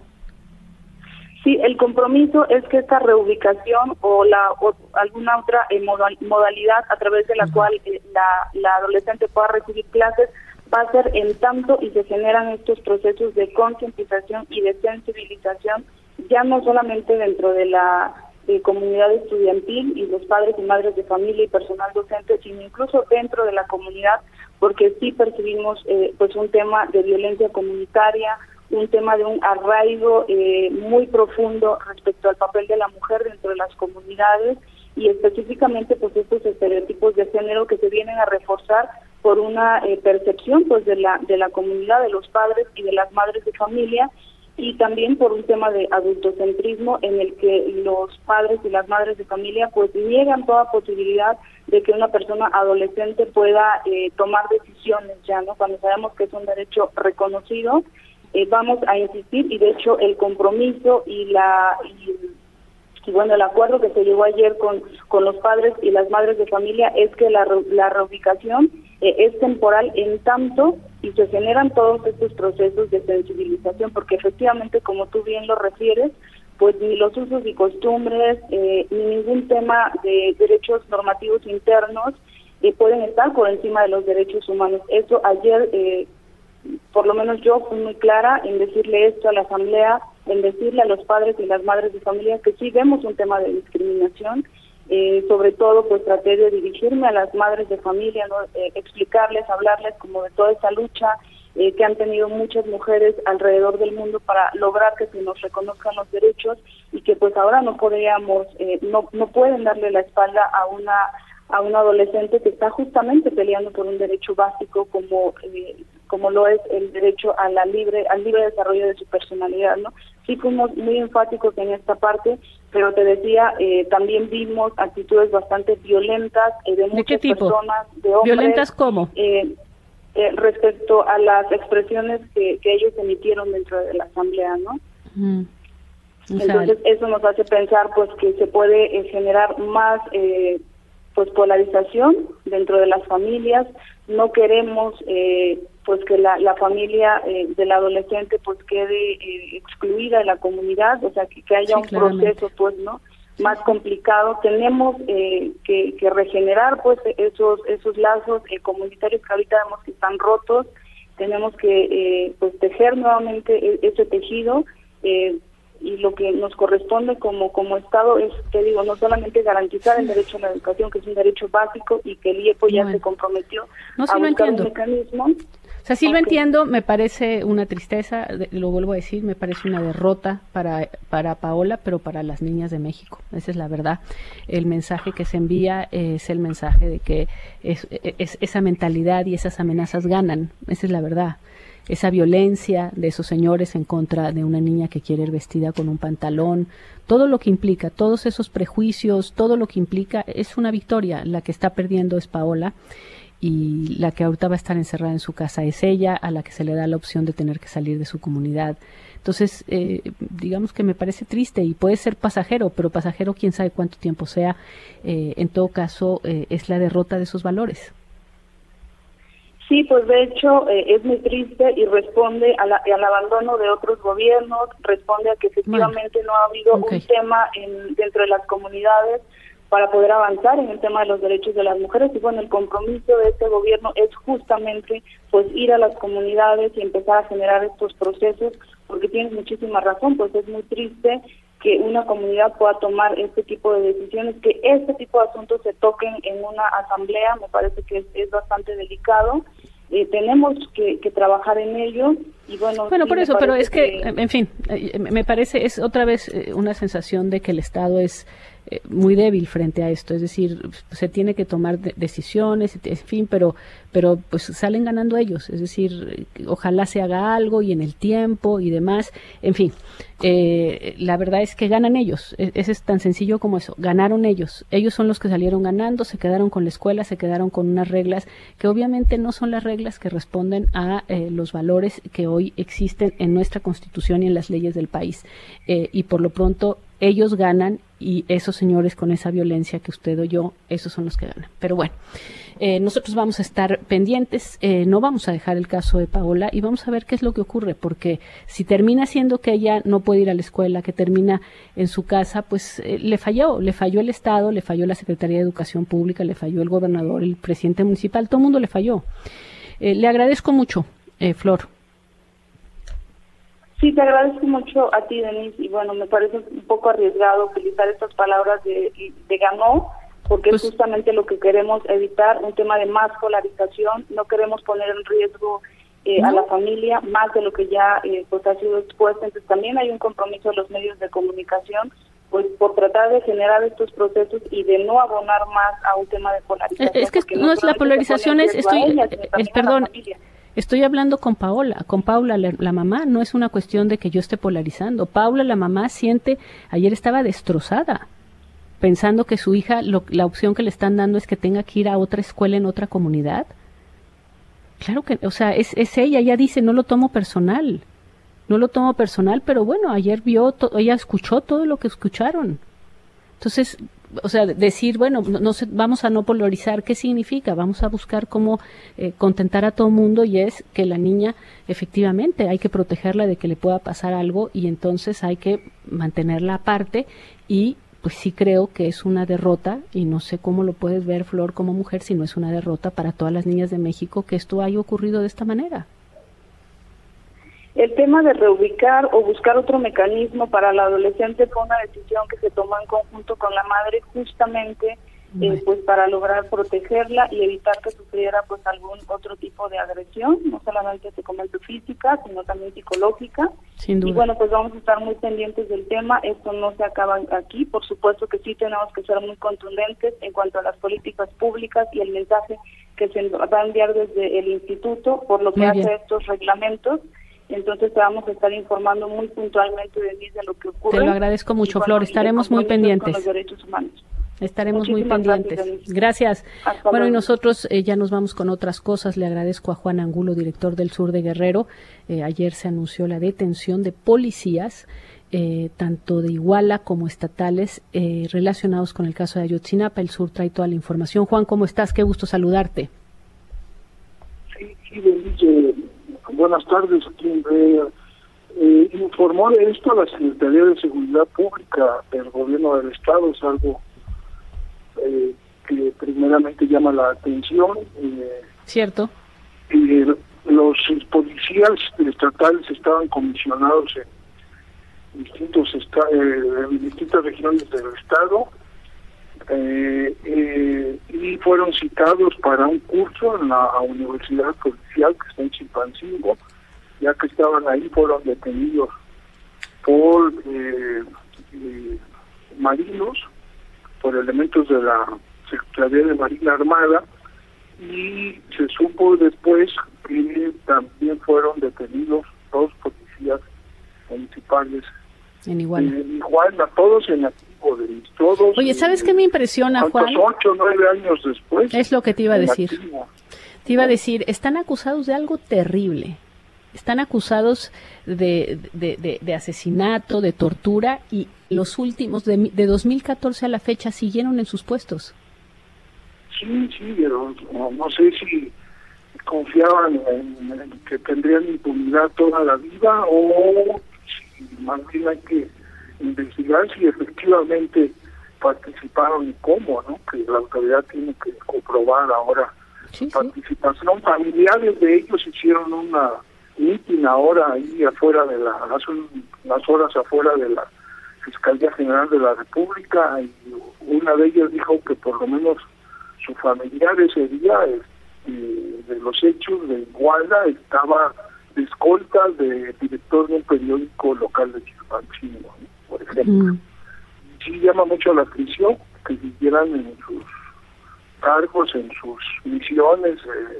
Sí, el compromiso es que esta reubicación o alguna otra modalidad a través de la cual la adolescente pueda recibir clases va a ser en tanto y se generan estos procesos de concientización y de sensibilización, ya no solamente dentro de la comunidad estudiantil y los padres y madres de familia y personal docente, sino incluso dentro de la comunidad, porque sí percibimos pues un tema de violencia comunitaria, un tema de un arraigo muy profundo respecto al papel de la mujer dentro de las comunidades y específicamente pues estos estereotipos de género que se vienen a reforzar por una percepción pues de la comunidad, de los padres y de las madres de familia, y también por un tema de adultocentrismo en el que los padres y las madres de familia pues niegan toda posibilidad de que una persona adolescente pueda tomar decisiones ya, ¿no? Cuando sabemos que es un derecho reconocido. Vamos a insistir y de hecho el compromiso y bueno, el acuerdo que se llegó ayer con los padres y las madres de familia es que la reubicación es temporal en tanto y se generan todos estos procesos de sensibilización, porque efectivamente, como tú bien lo refieres, pues ni los usos y costumbres ni ningún tema de derechos normativos internos pueden estar por encima de los derechos humanos. Eso ayer por lo menos yo fui muy clara en decirle esto a la asamblea, en decirle a los padres y las madres de familia que sí vemos un tema de discriminación, sobre todo pues traté de dirigirme a las madres de familia, ¿no? Explicarles, hablarles como de toda esa lucha que han tenido muchas mujeres alrededor del mundo para lograr que se nos reconozcan los derechos y que pues ahora no podríamos, no pueden darle la espalda a un adolescente que está justamente peleando por un derecho básico como lo es el derecho al libre desarrollo de su personalidad, ¿no? Sí fuimos muy enfáticos en esta parte, pero te decía, también vimos actitudes bastante violentas de muchas ¿De qué tipo? Personas, de hombres. ¿Violentas cómo? Respecto a las expresiones que ellos emitieron dentro de la asamblea, ¿no? Entonces eso nos hace pensar pues que se puede generar más pues polarización dentro de las familias. No queremos pues que la familia del adolescente pues quede excluida de la comunidad, o sea que haya un proceso pues no más complicado. Tenemos que regenerar pues esos lazos comunitarios que ahorita vemos que están rotos. Tenemos que pues tejer nuevamente ese tejido, y lo que nos corresponde como Estado es, te digo, no solamente garantizar el derecho a la educación, que es un derecho básico y que el IEPO ya se comprometió a buscar un mecanismo. O sea, sí lo entiendo, me parece una tristeza, lo vuelvo a decir, me parece una derrota para Paola, pero para las niñas de México, esa es la verdad. El mensaje que se envía es el mensaje de que esa mentalidad y esas amenazas ganan, esa es la verdad. esa violencia de esos señores en contra de una niña que quiere ir vestida con un pantalón, todo lo que implica, todos esos prejuicios, todo lo que implica, es una victoria. La que está perdiendo es Paola, y la que ahorita va a estar encerrada en su casa es ella, a la que se le da la opción de tener que salir de su comunidad. Entonces, digamos que me parece triste, y puede ser pasajero, pero pasajero quién sabe cuánto tiempo sea. En todo caso, es la derrota de esos valores. Sí, pues de hecho es muy triste y responde al abandono de otros gobiernos, responde a que efectivamente no ha habido un tema dentro de las comunidades para poder avanzar en el tema de los derechos de las mujeres. Y bueno, el compromiso de este gobierno es justamente pues ir a las comunidades y empezar a generar estos procesos, porque tienes muchísima razón, pues es muy triste que una comunidad pueda tomar este tipo de decisiones, que este tipo de asuntos se toquen en una asamblea. Me parece que es bastante delicado. Tenemos que trabajar en ello, y bueno, sí, por eso, pero es que, en fin, me parece, es otra vez una sensación de que el Estado es muy débil frente a esto, es decir, se tiene que tomar decisiones, en fin, pero pues salen ganando ellos, es decir, ojalá se haga algo y en el tiempo y demás, en fin, la verdad es que ganan ellos, es tan sencillo como eso, ganaron ellos son los que salieron ganando, se quedaron con la escuela, se quedaron con unas reglas que obviamente no son las reglas que responden a los valores que hoy existen en nuestra Constitución y en las leyes del país, y por lo pronto ellos ganan, y esos señores con esa violencia que usted o yo, esos son los que ganan. Pero bueno, nosotros vamos a estar pendientes, no vamos a dejar el caso de Paola y vamos a ver qué es lo que ocurre, porque si termina siendo que ella no puede ir a la escuela, que termina en su casa, pues le falló el Estado, le falló la Secretaría de Educación Pública, le falló el gobernador, el presidente municipal, todo el mundo le falló. Le agradezco mucho, Flor. Sí, te agradezco mucho a ti, Denise, y bueno, me parece un poco arriesgado utilizar estas palabras de ganó, porque pues, es justamente lo que queremos evitar, un tema de más polarización. No queremos poner en riesgo a la familia más de lo que ya pues ha sido expuesta. Entonces también hay un compromiso de los medios de comunicación, pues por tratar de generar estos procesos y de no abonar más a un tema de polarización. Es que no es la polarización, Estoy hablando con Paula, la mamá. No es una cuestión de que yo esté polarizando. Paula, la mamá, ayer estaba destrozada, pensando que su hija, la opción que le están dando es que tenga que ir a otra escuela en otra comunidad. Claro que, o sea, es ella dice, no lo tomo personal, pero bueno, ayer ella escuchó todo lo que escucharon. Entonces, o sea, decir, bueno, vamos a no polarizar, ¿qué significa? Vamos a buscar cómo contentar a todo mundo, y es que la niña, efectivamente, hay que protegerla de que le pueda pasar algo, y entonces hay que mantenerla aparte, y pues sí creo que es una derrota, y no sé cómo lo puedes ver, Flor, como mujer, si no es una derrota para todas las niñas de México que esto haya ocurrido de esta manera. El tema de reubicar o buscar otro mecanismo para la adolescente fue una decisión que se tomó en conjunto con la madre, justamente pues para lograr protegerla y evitar que sufriera pues algún otro tipo de agresión, no solamente te comento física, sino también psicológica. Sin duda. Y bueno, pues vamos a estar muy pendientes del tema. Esto no se acaba aquí, por supuesto que sí tenemos que ser muy contundentes en cuanto a las políticas públicas y el mensaje que se va a enviar desde el instituto por lo que hace estos reglamentos. Entonces te vamos a estar informando muy puntualmente de lo que ocurre. Te lo agradezco mucho, Flor. Estaremos muy pendientes. Con los derechos humanos. Estaremos muy pendientes. Gracias. Bueno, y nosotros ya nos vamos con otras cosas. Le agradezco a Juan Angulo, director del Sur de Guerrero. Ayer se anunció la detención de policías, tanto de Iguala como estatales, relacionados con el caso de Ayotzinapa. El Sur trae toda la información. Juan, ¿cómo estás? Qué gusto saludarte. Sí, buenas tardes. Informó de esto a la Secretaría de Seguridad Pública del Gobierno del Estado. Es algo que primeramente llama la atención. Cierto. Los policías estatales estaban comisionados en distintas regiones del Estado y fueron citados para un curso en la Universidad Policial que está en Chilpancingo. Ya que estaban ahí, fueron detenidos por marinos, por elementos de la Secretaría de Marina Armada, y se supo después que también fueron detenidos 2 policías municipales en Iguala. Todos en activo, todos. Oye, ¿sabes qué me impresiona, Juan? 8 o 9 años después. Es lo que te iba a decir. Activo. Te iba a decir, están acusados de algo terrible. Están acusados de asesinato, de tortura, y los últimos, de 2014 a la fecha, siguieron en sus puestos. Sí, pero no sé si confiaban en que tendrían impunidad toda la vida, o si más bien hay que investigar si efectivamente participaron y cómo, ¿no? Que la autoridad tiene que comprobar ahora su participación. Familiares de ellos hicieron una mitin ahora ahí afuera hace unas horas afuera de la Fiscalía General de la República, y una de ellas dijo que por lo menos su familiar ese día de los hechos de Iguala estaba de escolta de director de un periódico local de Chilpancingo, ¿no? Por ejemplo. Sí llama mucho la atención que siguieran en sus cargos, en sus misiones,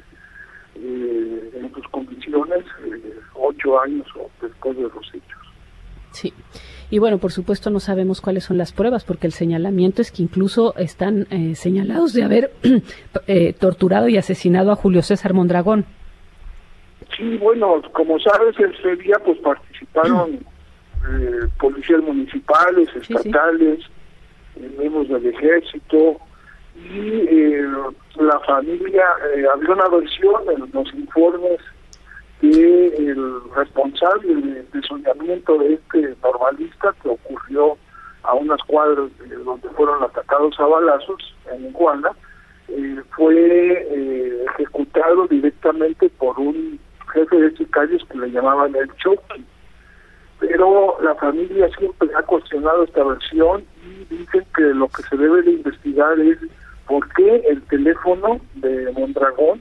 en sus condiciones, 8 años después de los hechos. Sí, y bueno, por supuesto no sabemos cuáles son las pruebas, porque el señalamiento es que incluso están señalados de haber torturado y asesinado a Julio César Mondragón. Sí, bueno, como sabes, ese día pues participaron policías municipales, estatales, miembros del ejército, y la familia, había una versión en los informes que el responsable del desollamiento de este normalista, que ocurrió a unas cuadras donde fueron atacados a balazos en Iguala, fue ejecutado directamente por un jefe de sicarios que le llamaban el Chucky. Pero la familia siempre ha cuestionado esta versión y dicen que lo que se debe de investigar es por qué el teléfono de Mondragón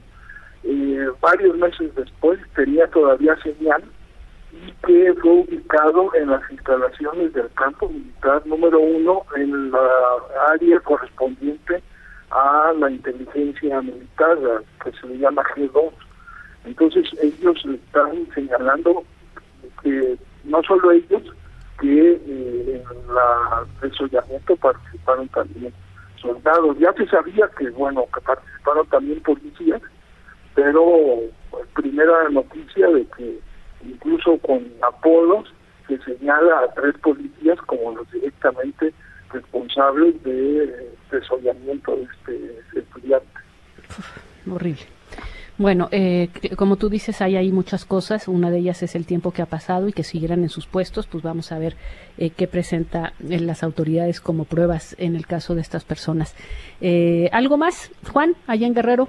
varios meses después tenía todavía señal, y que fue ubicado en las instalaciones del campo militar número 1 en la área correspondiente a la inteligencia militar, que se le llama G2. Entonces ellos están señalando que no solo ellos, que en el desollamiento participaron también soldados. Ya se sabía que participaron también policías, pero primera noticia de que incluso con apodos se señala a 3 policías como los directamente responsables de desollamiento de este estudiante. Horrible. Bueno, como tú dices, hay ahí muchas cosas. Una de ellas es el tiempo que ha pasado y que siguieran en sus puestos. Pues vamos a ver qué presenta las autoridades como pruebas en el caso de estas personas. ¿Algo más, Juan, allá en Guerrero?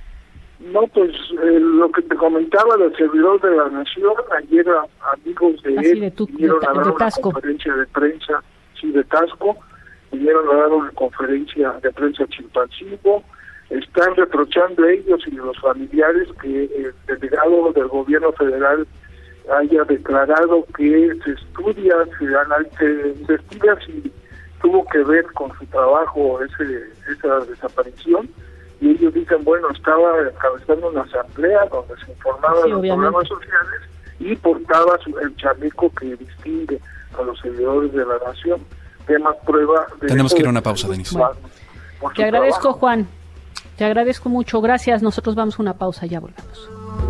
No, pues lo que te comentaba del servidor de la Nación, ayer amigos de él vinieron a dar una conferencia de prensa, de Tasco, vinieron a dar una conferencia de prensa a Chilpancingo. Están reprochando a ellos y a los familiares que el delegado del gobierno federal haya declarado que se estudia, se investiga si tuvo que ver con su trabajo esa desaparición, y ellos dicen, bueno, estaba encabezando una asamblea donde se informaba de los programas sociales y portaba el chaleco que distingue a los servidores de la Nación. Temas prueba de... Tenemos que ir a una pausa, Denise. Te agradezco, Juan. Te agradezco mucho, gracias. Nosotros vamos a una pausa, ya volvemos.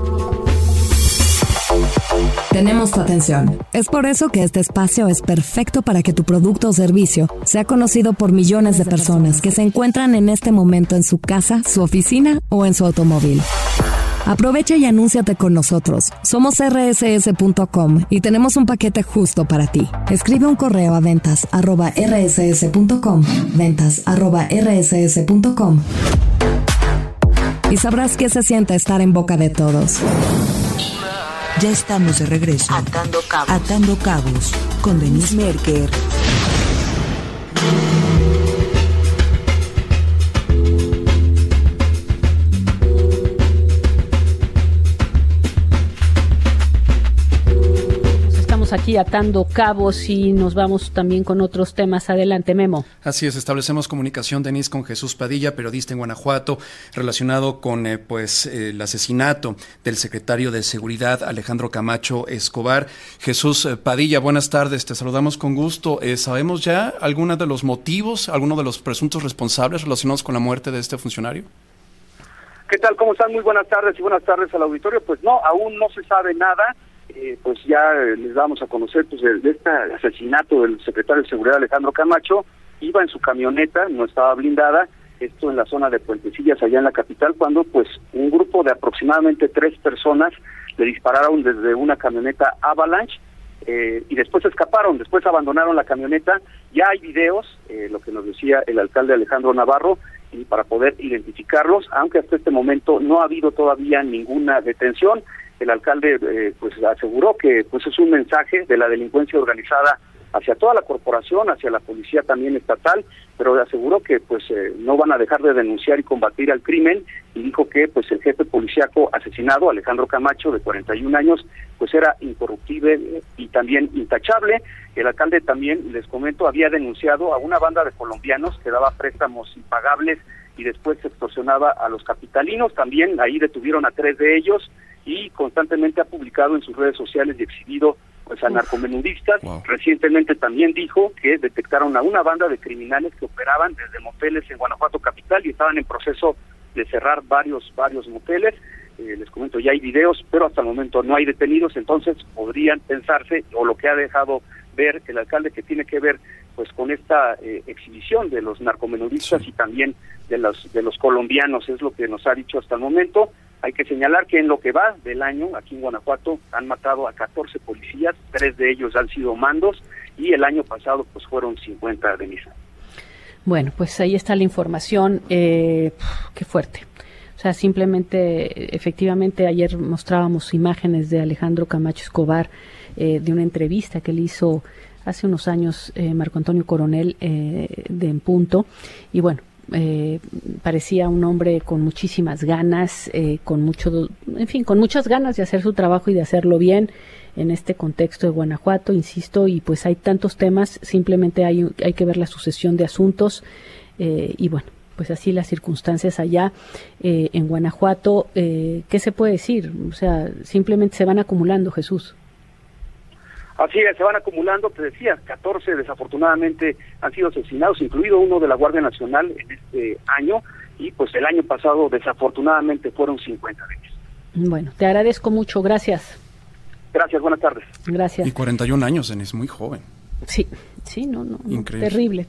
Tenemos tu atención. Es por eso que este espacio es perfecto para que tu producto o servicio sea conocido por millones de personas que se encuentran en este momento en su casa, su oficina o en su automóvil. Aprovecha y anúnciate con nosotros. Somos rss.com y tenemos un paquete justo para ti. Escribe un correo a ventas@rss.com, ventas@rss.com, y sabrás qué se siente estar en boca de todos. Ya estamos de regreso. Atando Cabos con Denise Merker. Seguimos aquí atando cabos y nos vamos también con otros temas. Adelante, Memo. Así es, establecemos comunicación, Denise, con Jesús Padilla, periodista en Guanajuato, relacionado con el asesinato del secretario de Seguridad, Alejandro Camacho Escobar. Jesús Padilla, buenas tardes, te saludamos con gusto. ¿Sabemos ya alguno de los motivos, alguno de los presuntos responsables relacionados con la muerte de este funcionario? ¿Qué tal? ¿Cómo están? Muy buenas tardes y buenas tardes al auditorio. Pues no, aún no se sabe nada. Pues ya les damos a conocer pues de este asesinato del secretario de Seguridad Alejandro Camacho. Iba en su camioneta, no estaba blindada, esto en la zona de Puentecillas, allá en la capital, cuando pues un grupo de aproximadamente 3 personas le dispararon desde una camioneta Avalanche y después escaparon, después abandonaron la camioneta. Ya hay videos, lo que nos decía el alcalde Alejandro Navarro, y para poder identificarlos, aunque hasta este momento no ha habido todavía ninguna detención. El alcalde pues aseguró que pues es un mensaje de la delincuencia organizada hacia toda la corporación, hacia la policía también estatal, pero aseguró que pues no van a dejar de denunciar y combatir al crimen, y dijo que pues el jefe policíaco asesinado, Alejandro Camacho, de 41 años, pues era incorruptible y también intachable. El alcalde también, les comento, había denunciado a una banda de colombianos que daba préstamos impagables y después extorsionaba a los capitalinos. También ahí detuvieron a 3 de ellos, y constantemente ha publicado en sus redes sociales y exhibido pues a narcomenudistas. Wow. Recientemente también dijo que detectaron a una banda de criminales que operaban desde moteles en Guanajuato capital y estaban en proceso de cerrar varios moteles. Les comento, ya hay videos, pero hasta el momento no hay detenidos. Entonces podrían pensarse, o lo que ha dejado ver el alcalde, que tiene que ver pues con esta exhibición de los narcomenudistas, sí, y también de los colombianos, es lo que nos ha dicho hasta el momento. Hay que señalar que en lo que va del año, aquí en Guanajuato, han matado a 14 policías, 3 de ellos han sido mandos, y el año pasado pues fueron 50 de misa. Bueno, pues ahí está la información. Qué fuerte. O sea, simplemente, efectivamente, ayer mostrábamos imágenes de Alejandro Camacho Escobar, de una entrevista que le hizo hace unos años Marco Antonio Coronel de En Punto, y bueno, parecía un hombre con muchísimas ganas, con muchas ganas de hacer su trabajo y de hacerlo bien en este contexto de Guanajuato, insisto, y pues hay tantos temas, simplemente hay que ver la sucesión de asuntos, y bueno, pues así las circunstancias allá en Guanajuato. ¿Qué se puede decir? O sea, simplemente se van acumulando, Jesús. Así es, se van acumulando, te decía, 14 desafortunadamente han sido asesinados, incluido uno de la Guardia Nacional en este año, y pues el año pasado desafortunadamente fueron 50 de ellos. Bueno, te agradezco mucho, gracias. Gracias, buenas tardes. Gracias. Y 41 años, es muy joven. Sí, no, terrible.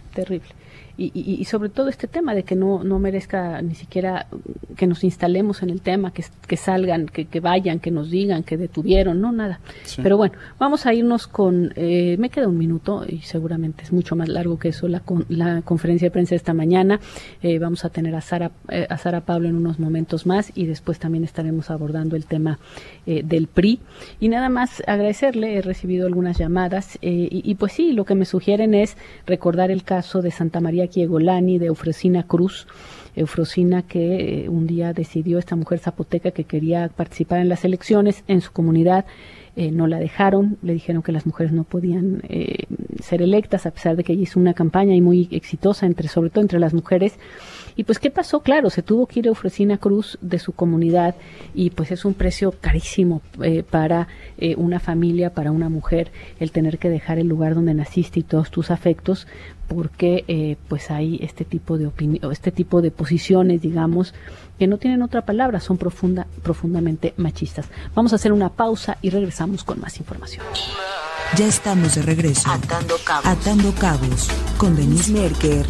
Y sobre todo este tema de que no merezca ni siquiera que nos instalemos en el tema, que salgan, que vayan, que nos digan que detuvieron, no, nada. Sí. Pero bueno, vamos a irnos con, me queda un minuto y seguramente es mucho más largo que eso la conferencia de prensa esta mañana. Vamos a tener a Sara Pablo en unos momentos más, y después también estaremos abordando el tema del PRI. Y nada más agradecerle, he recibido algunas llamadas y pues sí, lo que me sugieren es recordar el caso de Santa María Kiegolani, de Eufrosina Cruz. Eufrosina, que un día decidió, esta mujer zapoteca que quería participar en las elecciones en su comunidad, no la dejaron, le dijeron que las mujeres no podían ser electas, a pesar de que ella hizo una campaña y muy exitosa, sobre todo entre las mujeres. Y pues, ¿qué pasó? Claro, se tuvo que ir Eufrosina Cruz de su comunidad, y pues es un precio carísimo para una familia, para una mujer, el tener que dejar el lugar donde naciste y todos tus afectos, porque pues hay este tipo de posiciones, digamos, que no tienen otra palabra, son profundamente machistas. Vamos a hacer una pausa y regresamos con más información. Ya estamos de regreso. Atando Cabos con Denise Merker.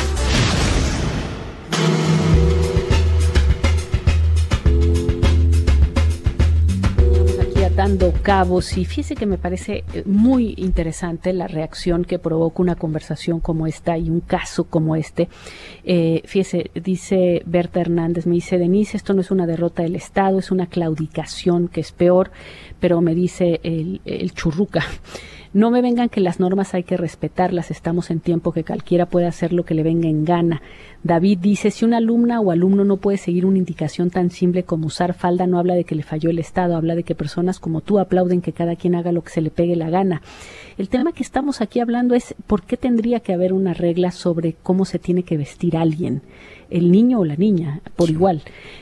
Atando cabos, y fíjese que me parece muy interesante la reacción que provoca una conversación como esta y un caso como este. Fíjese, dice Berta Hernández, me dice: Denise, esto no es una derrota del Estado, es una claudicación, que es peor, pero me dice el churruca. No me vengan que las normas hay que respetarlas, estamos en tiempo que cualquiera puede hacer lo que le venga en gana. David dice, si una alumna o alumno no puede seguir una indicación tan simple como usar falda, no habla de que le falló el Estado, habla de que personas como tú aplauden que cada quien haga lo que se le pegue la gana. El tema que estamos aquí hablando es por qué tendría que haber una regla sobre cómo se tiene que vestir alguien, el niño o la niña, por igual.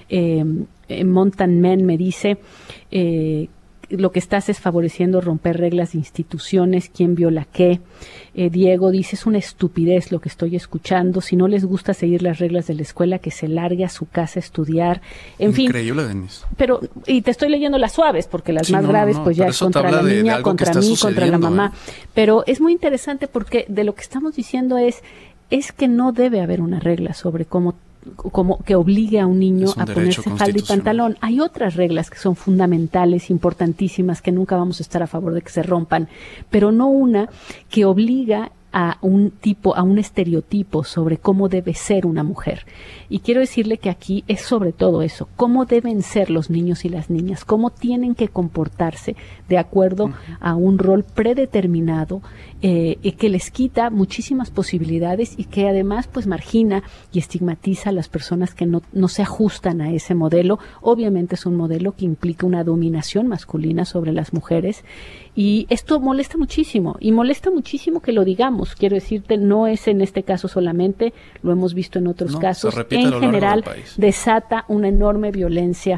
Mountain Man me dice, lo que estás es favoreciendo romper reglas de instituciones, quién viola qué. Diego dice, es una estupidez lo que estoy escuchando, si no les gusta seguir las reglas de la escuela, que se largue a su casa a estudiar, en fin. Increíble, Denise. Pero, y te estoy leyendo las suaves, porque las más graves, pues ya es contra la niña, contra mí, contra la mamá. Pero es muy interesante porque de lo que estamos diciendo es que no debe haber una regla sobre cómo que obligue a un niño a ponerse falda y pantalón. Hay otras reglas que son fundamentales, importantísimas, que nunca vamos a estar a favor de que se rompan, pero no una que obliga a un estereotipo sobre cómo debe ser una mujer. Y quiero decirle que aquí es sobre todo eso, cómo deben ser los niños y las niñas, cómo tienen que comportarse de acuerdo a un rol predeterminado, y que les quita muchísimas posibilidades y que además pues margina y estigmatiza a las personas que no se ajustan a ese modelo. Obviamente es un modelo que implica una dominación masculina sobre las mujeres, y esto molesta muchísimo, y molesta muchísimo que lo digamos. Quiero decirte, no es en este caso solamente, lo hemos visto en otros casos. En general desata una enorme violencia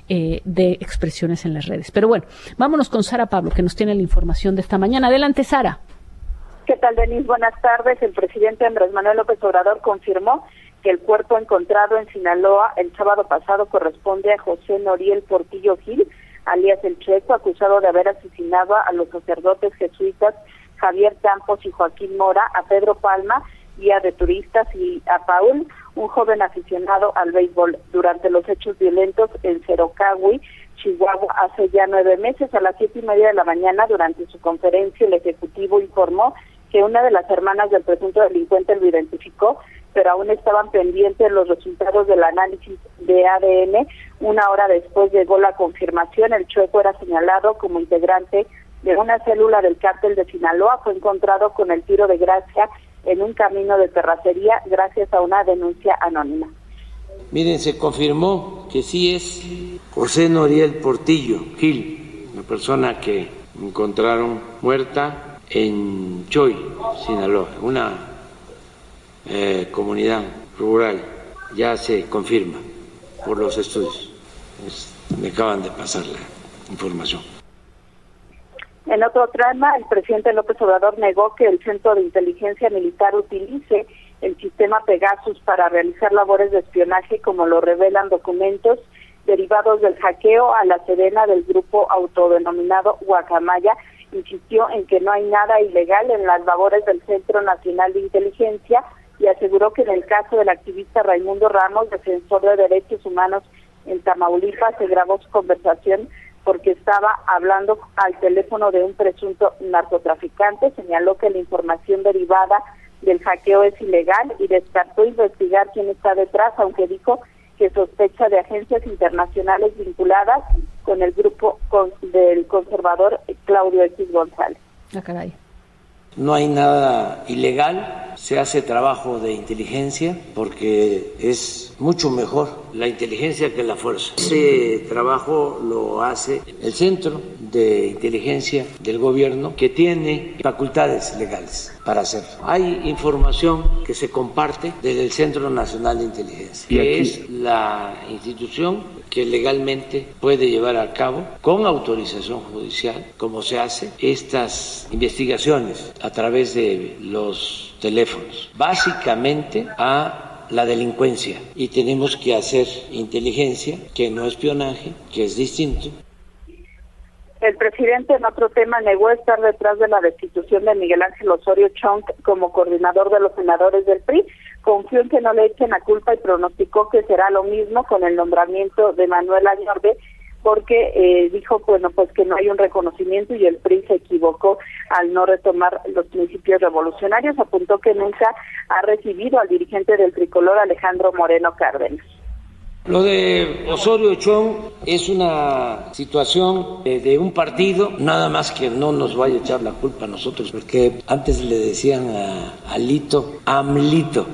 de expresiones en las redes. Pero bueno, vámonos con Sara Pablo, que nos tiene la información de esta mañana. Adelante, Sara. ¿Qué tal, Denise? Buenas tardes. El presidente Andrés Manuel López Obrador confirmó que el cuerpo encontrado en Sinaloa el sábado pasado corresponde a José Noriel Portillo Gil, alias El Checo, acusado de haber asesinado a los sacerdotes jesuitas Javier Campos y Joaquín Mora, a Pedro Palma, guía de turistas, y a Paul, un joven aficionado al béisbol, durante los hechos violentos en Cerocahui, Chihuahua, hace ya 9 meses. A las 7:30 de la mañana, durante su conferencia, el Ejecutivo informó que una de las hermanas del presunto delincuente lo identificó, pero aún estaban pendientes los resultados del análisis de ADN. Una hora después llegó la confirmación. El Chueco era señalado como integrante de una célula del cártel de Sinaloa. Fue encontrado con el tiro de gracia en un camino de terracería gracias a una denuncia anónima. Miren, se confirmó que sí es José Noriel Portillo Gil, la persona que encontraron muerta en Choy, Sinaloa, una comunidad rural. Ya se confirma por los estudios. Me acaban de pasar la información. En otro trama, el presidente López Obrador negó que el Centro de Inteligencia Militar utilice el sistema Pegasus para realizar labores de espionaje, como lo revelan documentos derivados del hackeo a la Sedena del grupo autodenominado Guacamaya. Insistió en que no hay nada ilegal en las labores del Centro Nacional de Inteligencia y aseguró que en el caso del activista Raimundo Ramos, defensor de derechos humanos en Tamaulipas, se grabó su conversación porque estaba hablando al teléfono de un presunto narcotraficante. Señaló que la información derivada del hackeo es ilegal y descartó investigar quién está detrás, aunque dijo que sospecha de agencias internacionales vinculadas con el grupo del conservador Claudio X González. Ah, caray. No hay nada ilegal, se hace trabajo de inteligencia porque es mucho mejor la inteligencia que la fuerza. Ese trabajo lo hace el Centro de Inteligencia del Gobierno, que tiene facultades legales para hacerlo. Hay información que se comparte desde el Centro Nacional de Inteligencia, que es la institución que legalmente puede llevar a cabo, con autorización judicial, como se hace estas investigaciones a través de los teléfonos, básicamente a la delincuencia. Y tenemos que hacer inteligencia, que no espionaje, que es distinto. El presidente, en otro tema, negó estar detrás de la destitución de Miguel Ángel Osorio Chong como coordinador de los senadores del PRI. Confió en que no le echen la culpa y pronosticó que será lo mismo con el nombramiento de Manuel Añorbe, porque dijo, bueno, pues que no hay un reconocimiento y el PRI se equivocó al no retomar los principios revolucionarios. Apuntó que nunca ha recibido al dirigente del tricolor, Alejandro Moreno Cárdenas. Lo de Osorio Chong es una situación de un partido, nada más que no nos vaya a echar la culpa a nosotros, porque antes le decían a Alito, AMLito.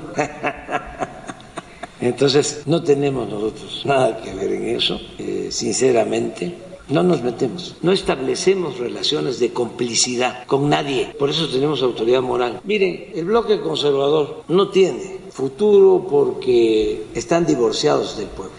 Entonces no tenemos nosotros nada que ver en eso, sinceramente. No nos metemos, no establecemos relaciones de complicidad con nadie, por eso tenemos autoridad moral. Miren, el bloque conservador no tiene futuro porque están divorciados del pueblo.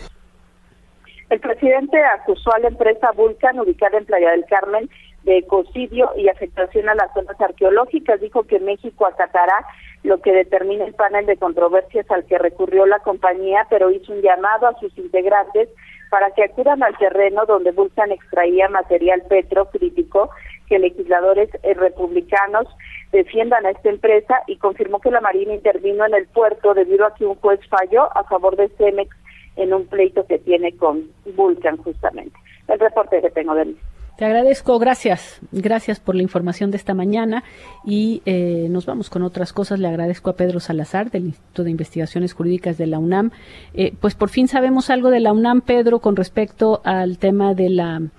El presidente acusó a la empresa Vulcan, ubicada en Playa del Carmen, de ecocidio y afectación a las zonas arqueológicas. Dijo que México acatará lo que determina el panel de controversias al que recurrió la compañía, pero hizo un llamado a sus integrantes para que acudan al terreno donde Vulcan extraía material petrocrítico, que legisladores republicanos defiendan a esta empresa, y confirmó que la Marina intervino en el puerto debido a que un juez falló a favor de Cemex en un pleito que tiene con Vulcan justamente. El reporte que tengo de mí. Te agradezco, gracias por la información de esta mañana y nos vamos con otras cosas. Le agradezco a Pedro Salazar del Instituto de Investigaciones Jurídicas de la UNAM. Pues por fin sabemos algo de la UNAM, Pedro, con respecto al tema de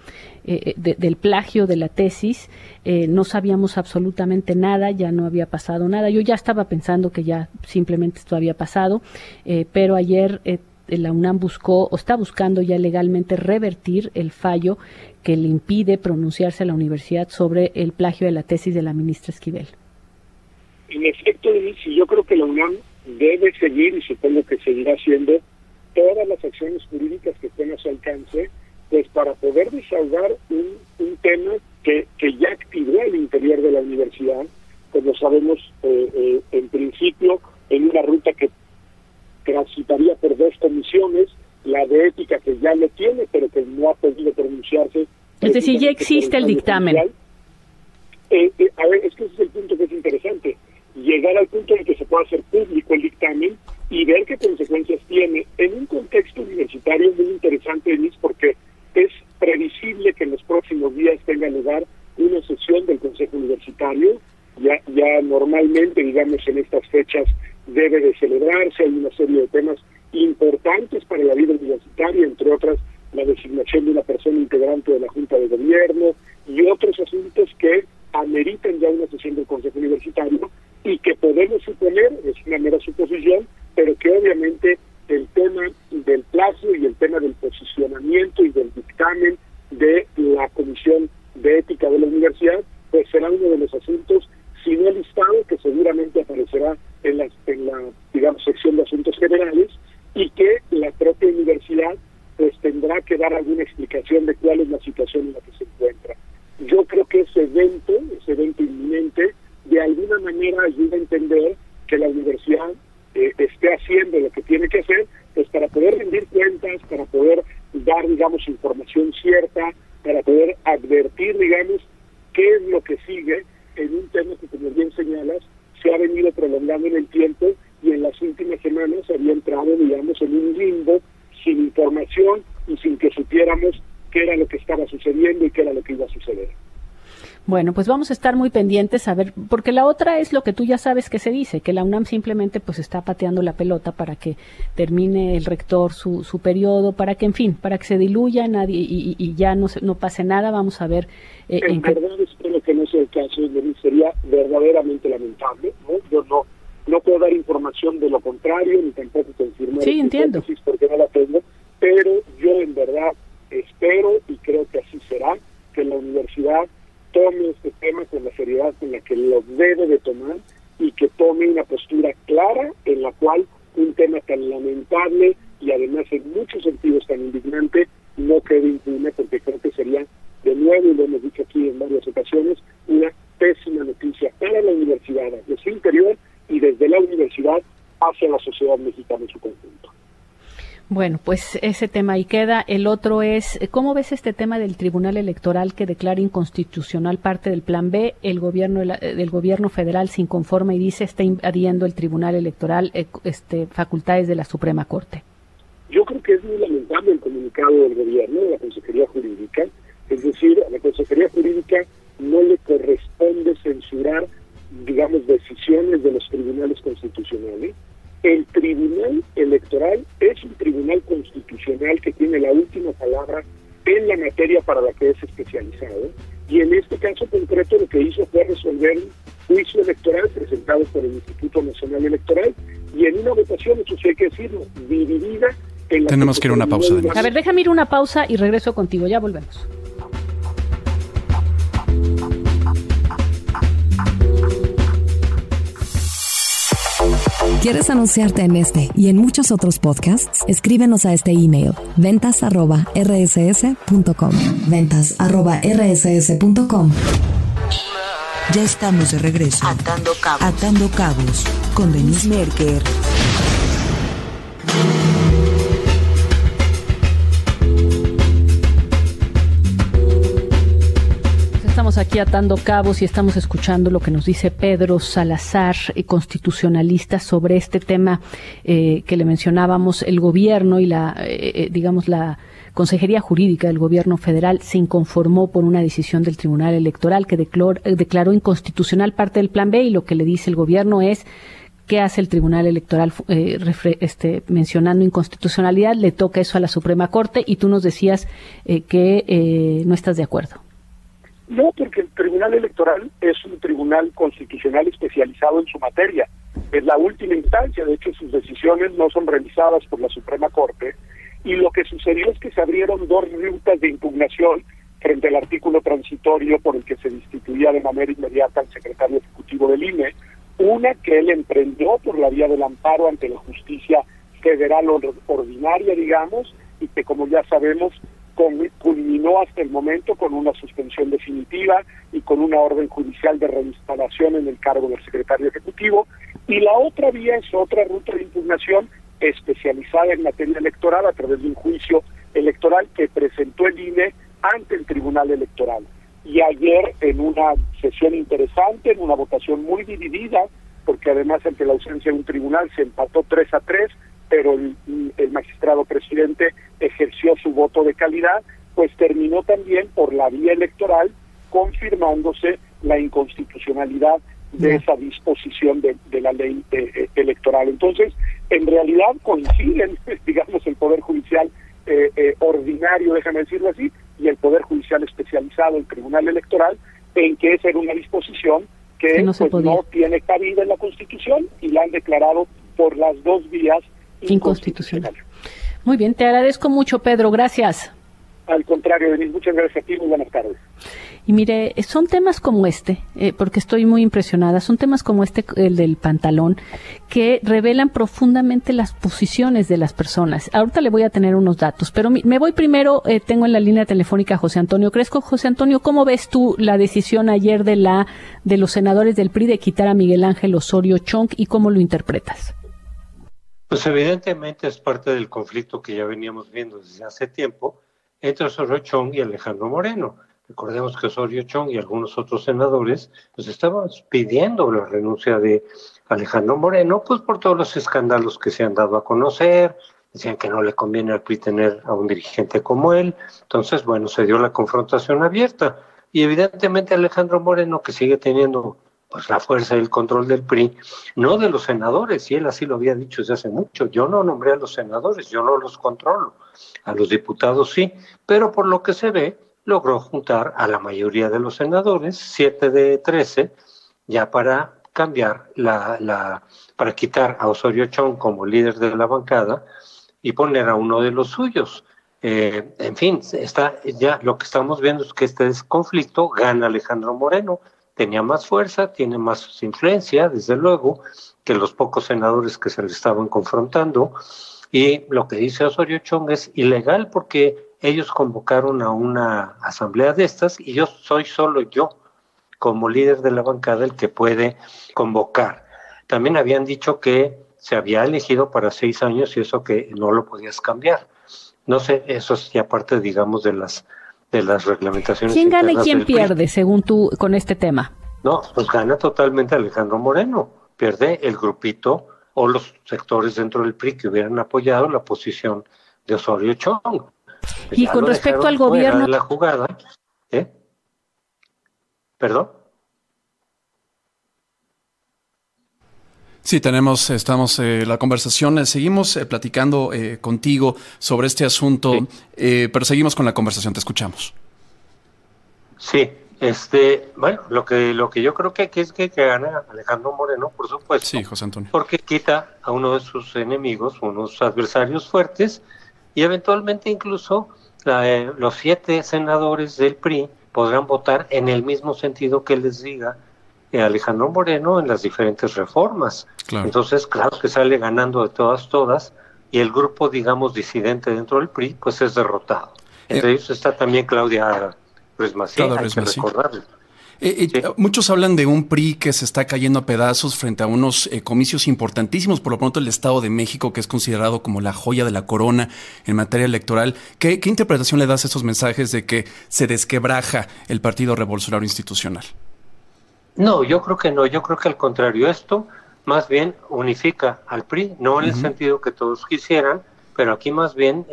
del plagio de la tesis. No sabíamos absolutamente nada, ya no había pasado nada. Yo ya estaba pensando que ya simplemente esto había pasado, pero ayer la UNAM buscó o está buscando ya legalmente revertir el fallo que le impide pronunciarse a la universidad sobre el plagio de la tesis de la ministra Esquivel. En efecto, Denise, yo creo que la UNAM debe seguir, y supongo que seguirá haciendo, todas las acciones jurídicas que estén a su alcance, pues para poder desahogar un tema que ya activó al interior de la universidad, como sabemos, en principio, en una ruta que transitaría por dos comisiones, la de ética, que ya lo tiene, pero que no ha podido pronunciarse. Es decir, ya existe el dictamen. A ver, es que ese es el punto que es interesante. Llegar al punto en que se pueda hacer público el dictamen y ver qué consecuencias tiene en un contexto universitario muy interesante, Denise, porque es previsible que en los próximos días tenga lugar una sesión del Consejo Universitario. Ya normalmente, digamos, en estas fechas debe de celebrarse, hay una serie de temas importantes para la vida universitaria, entre otras la designación de una persona integrante de la Junta de Gobierno y otros asuntos que ameritan ya una sesión del Consejo Universitario y que podemos suponer, es una mera suposición, pero que obviamente el tema del plazo y el tema del posicionamiento y del dictamen de la Comisión de Ética de la Universidad, pues será uno de los asuntos, si no listado, que seguramente aparecerá en la digamos, sección de asuntos generales, y que la propia universidad pues tendrá que dar alguna explicación de cuál es la situación en la que se encuentra. Yo creo que ese evento inminente, de alguna manera ayuda a entender que la universidad esté haciendo lo que tiene que hacer, pues para poder rendir cuentas, para poder dar, digamos, información cierta, para poder advertir, digamos, qué es lo que sigue en un tema que, como bien señalas, se ha venido prolongando en el tiempo y en las últimas semanas había entrado, digamos, en un limbo sin información y sin que supiéramos qué era lo que estaba sucediendo y qué era lo que iba a suceder. Bueno, pues vamos a estar muy pendientes a ver, porque la otra es lo que tú ya sabes que se dice, que la UNAM simplemente pues está pateando la pelota para que termine el rector su periodo, para que, en fin, para que se diluya nadie y ya no pase nada. Vamos a ver. En verdad espero que no sea el caso, sería verdaderamente lamentable, ¿no? Yo no puedo dar información de lo contrario, ni tampoco confirmar. Sí, entiendo. Porque no la tengo, pero yo en verdad espero, y creo que así será, que la universidad tome este tema con la seriedad con la que lo debe de tomar y que tome una postura clara en la cual un tema tan lamentable y además en muchos sentidos tan indignante no quede impune, porque creo que sería, de nuevo, y lo hemos dicho aquí en varias ocasiones, una pésima noticia para la universidad desde su interior y desde la universidad hacia la sociedad mexicana en su conjunto. Bueno, pues ese tema ahí queda. El otro es, ¿cómo ves este tema del Tribunal Electoral que declara inconstitucional parte del Plan B? El gobierno del gobierno federal se inconforma y dice está invadiendo el Tribunal Electoral facultades de la Suprema Corte. Yo creo que es muy lamentable el comunicado del gobierno, de la Consejería Jurídica. Es decir, a la Consejería Jurídica no le corresponde censurar, digamos, decisiones de los tribunales constitucionales. El Tribunal Electoral es un tribunal constitucional resolver un juicio electoral presentado por el Instituto Nacional Electoral y en una votación, eso sí hay que decirlo, dividida en la... Tenemos que ir a una pausa, Denise. A ver, déjame ir a una pausa y regreso contigo, ya volvemos. ¿Quieres anunciarte en este y en muchos otros podcasts? Escríbenos a este email, ventas@rss.com. ventas@rss.com. Ya estamos de regreso. Atando Cabos con Denise Merker. Estamos aquí atando cabos y estamos escuchando lo que nos dice Pedro Salazar, constitucionalista, sobre este tema que le mencionábamos. El gobierno y la Consejería Jurídica del Gobierno Federal se inconformó por una decisión del Tribunal Electoral que declaró inconstitucional parte del Plan B, y lo que le dice el gobierno es: ¿qué hace el Tribunal Electoral mencionando inconstitucionalidad? Le toca eso a la Suprema Corte, y tú nos decías que no estás de acuerdo. No, porque el Tribunal Electoral es un tribunal constitucional especializado en su materia. Es la última instancia, de hecho sus decisiones no son revisadas por la Suprema Corte, y lo que sucedió es que se abrieron dos rutas de impugnación frente al artículo transitorio por el que se destituía de manera inmediata al secretario ejecutivo del INE, una que él emprendió por la vía del amparo ante la justicia federal ordinaria, digamos, y que, como ya sabemos, culminó hasta el momento con una suspensión definitiva y con una orden judicial de reinstalación en el cargo del secretario ejecutivo. Y la otra vía es otra ruta de impugnación especializada en materia electoral a través de un juicio electoral que presentó el INE ante el Tribunal Electoral. Y ayer, en una sesión interesante, en una votación muy dividida, porque además ante la ausencia de un tribunal se empató 3-3, pero el magistrado presidente ejerció su voto de calidad, pues terminó también por la vía electoral confirmándose la inconstitucionalidad de esa disposición de la ley electoral. Entonces, en realidad coinciden, digamos, el Poder Judicial ordinario, déjame decirlo así, y el Poder Judicial especializado, el Tribunal Electoral, en que esa era una disposición que no tiene cabida en la Constitución, y la han declarado por las dos vías inconstitucional. Muy bien, te agradezco mucho, Pedro, gracias. Al contrario, Denise, muchas gracias a ti, muy buenas tardes. Y mire, son temas como porque estoy muy impresionada, son temas como el del pantalón, que revelan profundamente las posiciones de las personas. Ahorita le voy a tener unos datos, pero me voy primero, tengo en la línea telefónica a José Antonio Cresco. José Antonio, ¿cómo ves tú la decisión ayer de los senadores del PRI de quitar a Miguel Ángel Osorio Chong, y cómo lo interpretas? Pues evidentemente es parte del conflicto que ya veníamos viendo desde hace tiempo entre Osorio Chong y Alejandro Moreno. Recordemos que Osorio Chong y algunos otros senadores pues estaban pidiendo la renuncia de Alejandro Moreno, pues por todos los escándalos que se han dado a conocer. Decían que no le conviene al PRI tener a un dirigente como él. Entonces, bueno, se dio la confrontación abierta. Y evidentemente Alejandro Moreno, que sigue teniendo pues la fuerza y el control del PRI, no de los senadores, y él así lo había dicho desde hace mucho: yo no nombré a los senadores, yo no los controlo, a los diputados sí, pero por lo que se ve, logró juntar a la mayoría de los senadores, 7 de 13, ya para cambiar para quitar a Osorio Chong como líder de la bancada y poner a uno de los suyos. En fin, ya lo que estamos viendo es que este conflicto gana Alejandro Moreno. Tenía más fuerza, tiene más influencia, desde luego, que los pocos senadores que se le estaban confrontando. Y lo que dice Osorio Chong es ilegal porque ellos convocaron a una asamblea de estas y soy solo yo, como líder de la bancada, el que puede convocar. También habían dicho que se había elegido para 6 años y eso que no lo podías cambiar. No sé, eso es ya parte, digamos, de las reglamentaciones. ¿Quién gana y quién pierde, según tú, con este tema? No, pues gana totalmente Alejandro Moreno. Pierde el grupito o los sectores dentro del PRI que hubieran apoyado la posición de Osorio Chong. Y con respecto al gobierno... De la jugada, ¿Perdón? Sí, estamos la conversación, seguimos platicando contigo sobre este asunto, pero seguimos con la conversación, te escuchamos. Sí, Bueno, lo que yo creo que es que gana Alejandro Moreno, por supuesto. Sí, José Antonio. Porque quita a uno de sus enemigos, unos adversarios fuertes, y eventualmente incluso los 7 senadores del PRI podrán votar en el mismo sentido que les diga Alejandro Moreno en las diferentes reformas. Claro. Entonces, claro que sale ganando de todas, y el grupo, digamos, disidente dentro del PRI, pues es derrotado. Entre ellos está también Claudia Ruiz Massieu, hay que recordarlo. Sí. Muchos hablan de un PRI que se está cayendo a pedazos frente a unos comicios importantísimos, por lo pronto el Estado de México, que es considerado como la joya de la corona en materia electoral. ¿Qué interpretación le das a estos mensajes de que se desquebraja el Partido Revolucionario Institucional? No, yo creo que no, yo creo que al contrario, esto más bien unifica al PRI, no en el sentido que todos quisieran, pero aquí más bien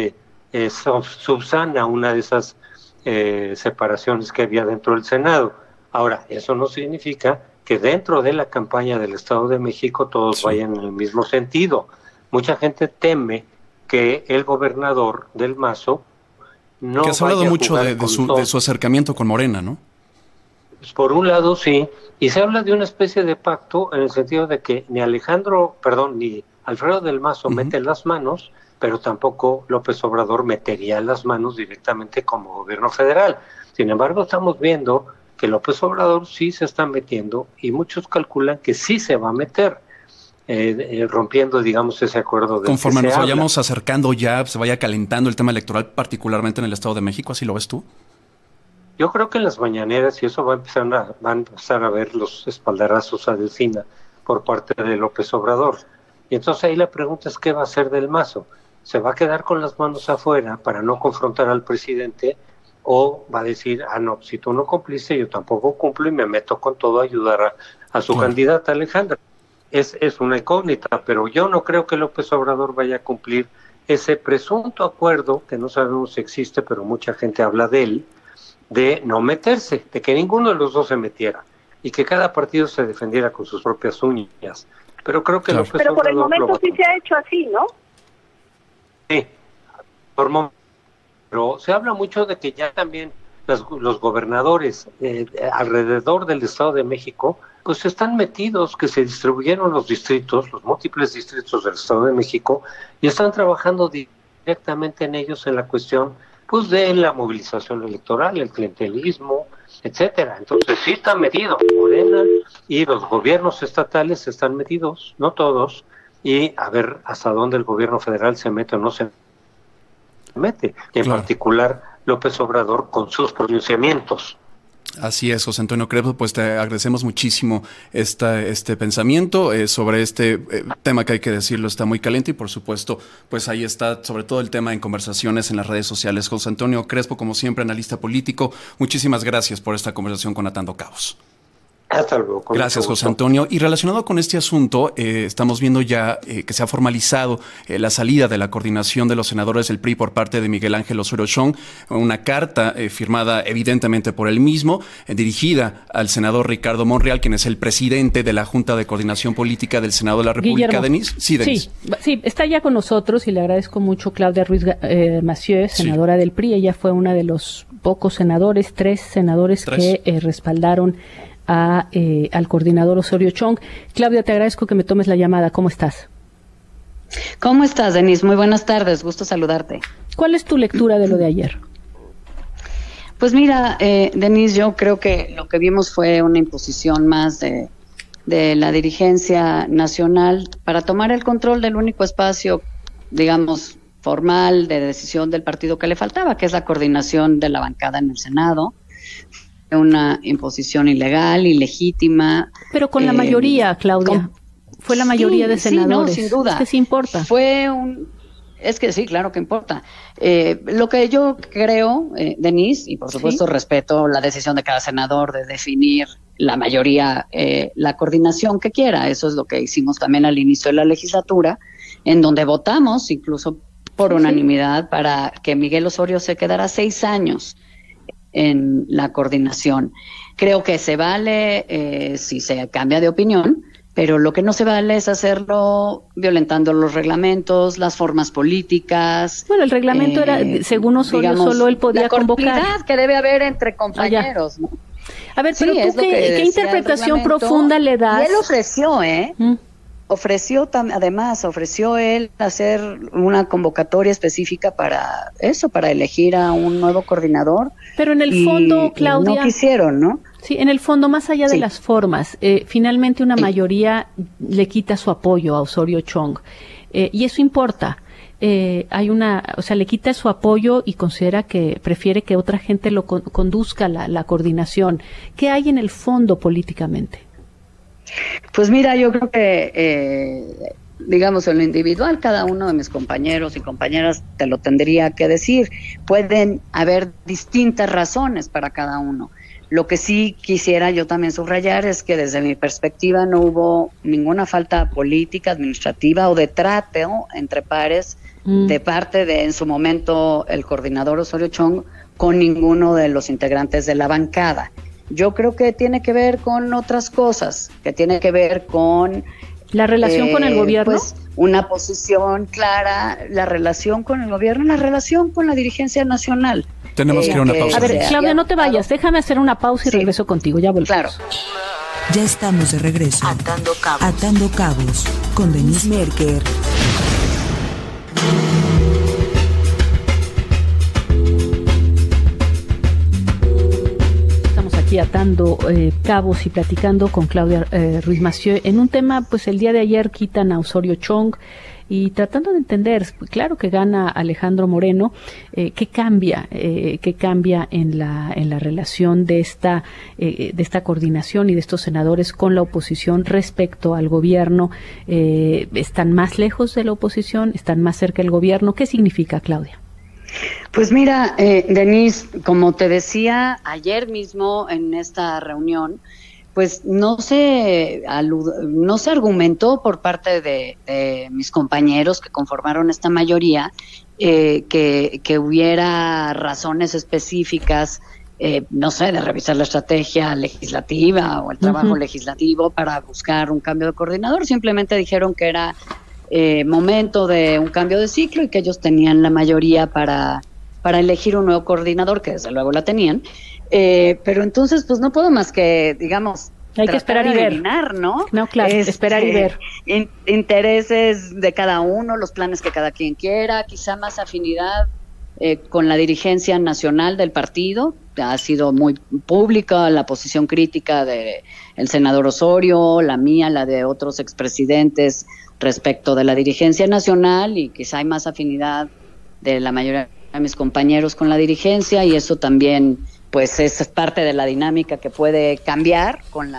subsana una de esas separaciones que había dentro del Senado. Ahora, eso no significa que dentro de la campaña del Estado de México todos vayan en el mismo sentido. Mucha gente teme que el gobernador del Mazo no que has hablado mucho de su acercamiento con Morena, ¿no? Pues por un lado sí, y se habla de una especie de pacto en el sentido de que ni Alfredo del Mazo mete las manos, pero tampoco López Obrador metería las manos directamente como gobierno federal. Sin embargo, estamos viendo que López Obrador sí se está metiendo y muchos calculan que sí se va a meter, rompiendo, digamos, ese acuerdo. Conforme nos vayamos acercando ya, se vaya calentando el tema electoral, particularmente en el Estado de México, ¿así lo ves tú? Yo creo que en las mañaneras, y eso va a empezar a ver los espaldarazos a Delfina por parte de López Obrador. Y entonces ahí la pregunta es, ¿qué va a hacer del Mazo? ¿Se va a quedar con las manos afuera para no confrontar al presidente o va a decir, no, si tú no cumpliste, yo tampoco cumplo y me meto con todo a ayudar a su candidata Alejandra? Es una incógnita, pero yo no creo que López Obrador vaya a cumplir ese presunto acuerdo, que no sabemos si existe, pero mucha gente habla de él, de no meterse, de que ninguno de los dos se metiera y que cada partido se defendiera con sus propias uñas. Pero creo que López Pero por el Obrador momento sí se ha hecho así, ¿no? Sí, pero se habla mucho de que ya también los gobernadores alrededor del Estado de México pues están metidos, que se distribuyeron los distritos, los múltiples distritos del Estado de México, y están trabajando directamente en ellos en la cuestión pues de la movilización electoral, el clientelismo, etcétera. Entonces sí está metido Morena y los gobiernos estatales están metidos, no todos, y a ver hasta dónde el gobierno federal se mete o no se mete, y en particular López Obrador con sus pronunciamientos. Así es, José Antonio Crespo, pues te agradecemos muchísimo este pensamiento sobre este tema que hay que decirlo, está muy caliente y por supuesto, pues ahí está sobre todo el tema en conversaciones en las redes sociales. José Antonio Crespo, como siempre, analista político, muchísimas gracias por esta conversación con Atando Cabos. Hasta luego. Gracias, José Antonio. Y relacionado con este asunto, estamos viendo ya que se ha formalizado la salida de la coordinación de los senadores del PRI por parte de Miguel Ángel Osorio Chong, una carta firmada evidentemente por él mismo, dirigida al senador Ricardo Monreal, quien es el presidente de la Junta de Coordinación Política del Senado de la República. Guillermo, Denise. Sí, Denise. Sí, está ya con nosotros y le agradezco mucho Claudia Ruiz Massieu, senadora del PRI. Ella fue una de los pocos senadores, tres senadores que respaldaron al coordinador Osorio Chong. Claudia, te agradezco que me tomes la llamada. ¿Cómo estás? ¿Cómo estás, Denise? Muy buenas tardes, gusto saludarte. ¿Cuál es tu lectura de lo de ayer? Pues mira, Denise, yo creo que lo que vimos fue una imposición más de la dirigencia nacional para tomar el control del único espacio, digamos, formal de decisión del partido que le faltaba, que es la coordinación de la bancada en el Senado. Una imposición ilegal, ilegítima. Pero con la mayoría, Claudia. Fue la mayoría de senadores. Sí, no, sin duda. Es que sí importa. Es que sí, claro que importa. Lo que yo creo, Denise, y por supuesto respeto la decisión de cada senador de definir la mayoría, la coordinación que quiera. Eso es lo que hicimos también al inicio de la legislatura, en donde votamos incluso por unanimidad para que Miguel Osorio se quedara 6 años en la coordinación. Creo que se vale si se cambia de opinión pero lo que no se vale es hacerlo violentando los reglamentos, las formas políticas. Bueno, el reglamento era, según Osorio, digamos, solo él podía convocar. La cordialidad que debe haber entre compañeros, ¿no? A ver, pero tú, ¿qué interpretación profunda le das? Y él ofreció, ofreció él hacer una convocatoria específica para eso, para elegir a un nuevo coordinador. Pero en el fondo, Claudia, no quisieron, ¿no? Sí, en el fondo, más allá de las formas, finalmente una mayoría le quita su apoyo a Osorio Chong, y eso importa. Le quita su apoyo y considera que prefiere que otra gente lo conduzca la coordinación. ¿Qué hay en el fondo políticamente? Pues mira, yo creo que, digamos, en lo individual, cada uno de mis compañeros y compañeras te lo tendría que decir. Pueden haber distintas razones para cada uno. Lo que sí quisiera yo también subrayar es que desde mi perspectiva no hubo ninguna falta política, administrativa o de trato entre pares de parte de, en su momento, el coordinador Osorio Chong con ninguno de los integrantes de la bancada. Yo creo que tiene que ver con otras cosas, que tiene que ver con... ¿La relación con el gobierno? Pues, una posición clara, la relación con el gobierno, la relación con la dirigencia nacional. Tenemos que ir a una pausa. A ver, Claudia, no te vayas, déjame hacer una pausa y regreso contigo, ya volvemos. Claro. Ya estamos de regreso. Atando cabos con Denise Merker. Atando cabos y platicando con Claudia Ruiz Massieu en un tema, pues el día de ayer quitan a Osorio Chong y tratando de entender, claro que gana Alejandro Moreno, ¿qué cambia en la relación de esta coordinación y de estos senadores con la oposición respecto al gobierno? ¿Están más lejos de la oposición? ¿Están más cerca del gobierno? ¿Qué significa, Claudia? Pues mira, Denise, como te decía ayer mismo en esta reunión, pues no se argumentó por parte de mis compañeros que conformaron esta mayoría que hubiera razones específicas, no sé, de revisar la estrategia legislativa o el trabajo legislativo para buscar un cambio de coordinador. Simplemente dijeron que era momento de un cambio de ciclo y que ellos tenían la mayoría para elegir un nuevo coordinador, que desde luego la tenían, pero entonces pues no puedo más que, digamos, hay que esperar y ver, adivinar, ¿no? No, claro, esperar y ver. Intereses de cada uno, los planes que cada quien quiera, quizá más afinidad con la dirigencia nacional del partido. Ha sido muy pública la posición crítica de el senador Osorio, la mía, la de otros expresidentes respecto de la dirigencia nacional, y quizá hay más afinidad de la mayoría de mis compañeros con la dirigencia, y eso también pues es parte de la dinámica que puede cambiar con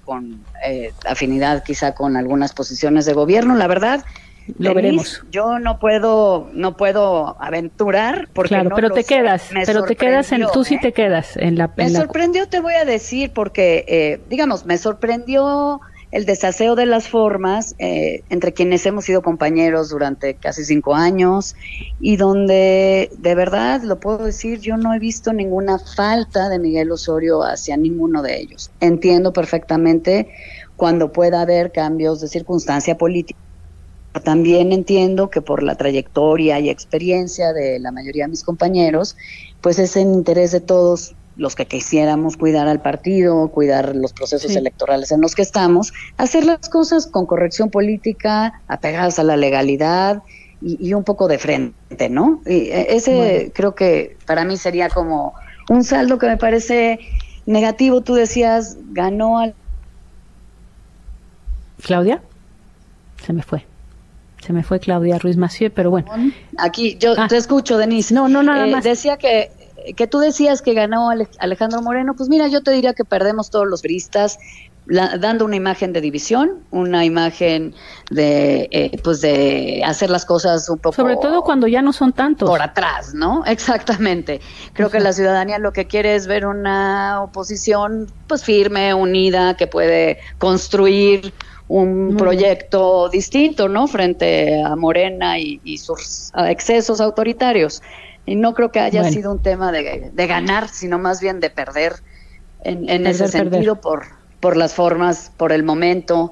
afinidad quizá con algunas posiciones de gobierno. La verdad, lo veremos. Yo no puedo aventurar porque claro, no pero lo te sé. quedas, tú sí te quedas en la. Me sorprendió, te voy a decir, porque me sorprendió el desaseo de las formas entre quienes hemos sido compañeros durante casi 5 años y donde, de verdad, lo puedo decir, yo no he visto ninguna falta de Miguel Osorio hacia ninguno de ellos. Entiendo perfectamente cuando pueda haber cambios de circunstancia política. También entiendo que por la trayectoria y experiencia de la mayoría de mis compañeros, pues es en interés de todos los que quisiéramos cuidar al partido, cuidar los procesos electorales en los que estamos, hacer las cosas con corrección política, apegadas a la legalidad y un poco de frente, ¿no? Y creo que para mí sería como un saldo que me parece negativo. Tú decías, ganó al... ¿Claudia? Se me fue Claudia Ruiz Massieu, pero bueno. Aquí, yo te escucho, Denise. No, nada más. Decía que tú decías que ganó Alejandro Moreno. Pues mira, yo te diría que perdemos todos los priistas dando una imagen de división, una imagen de hacer las cosas un poco... Sobre todo cuando ya no son tantos. Por atrás, ¿no? Exactamente. Creo que la ciudadanía lo que quiere es ver una oposición pues firme, unida, que puede construir un proyecto distinto, ¿no? Frente a Morena y sus excesos autoritarios. Y no creo que haya sido un tema de ganar, sino más bien de perder en ese sentido por las formas, por el momento,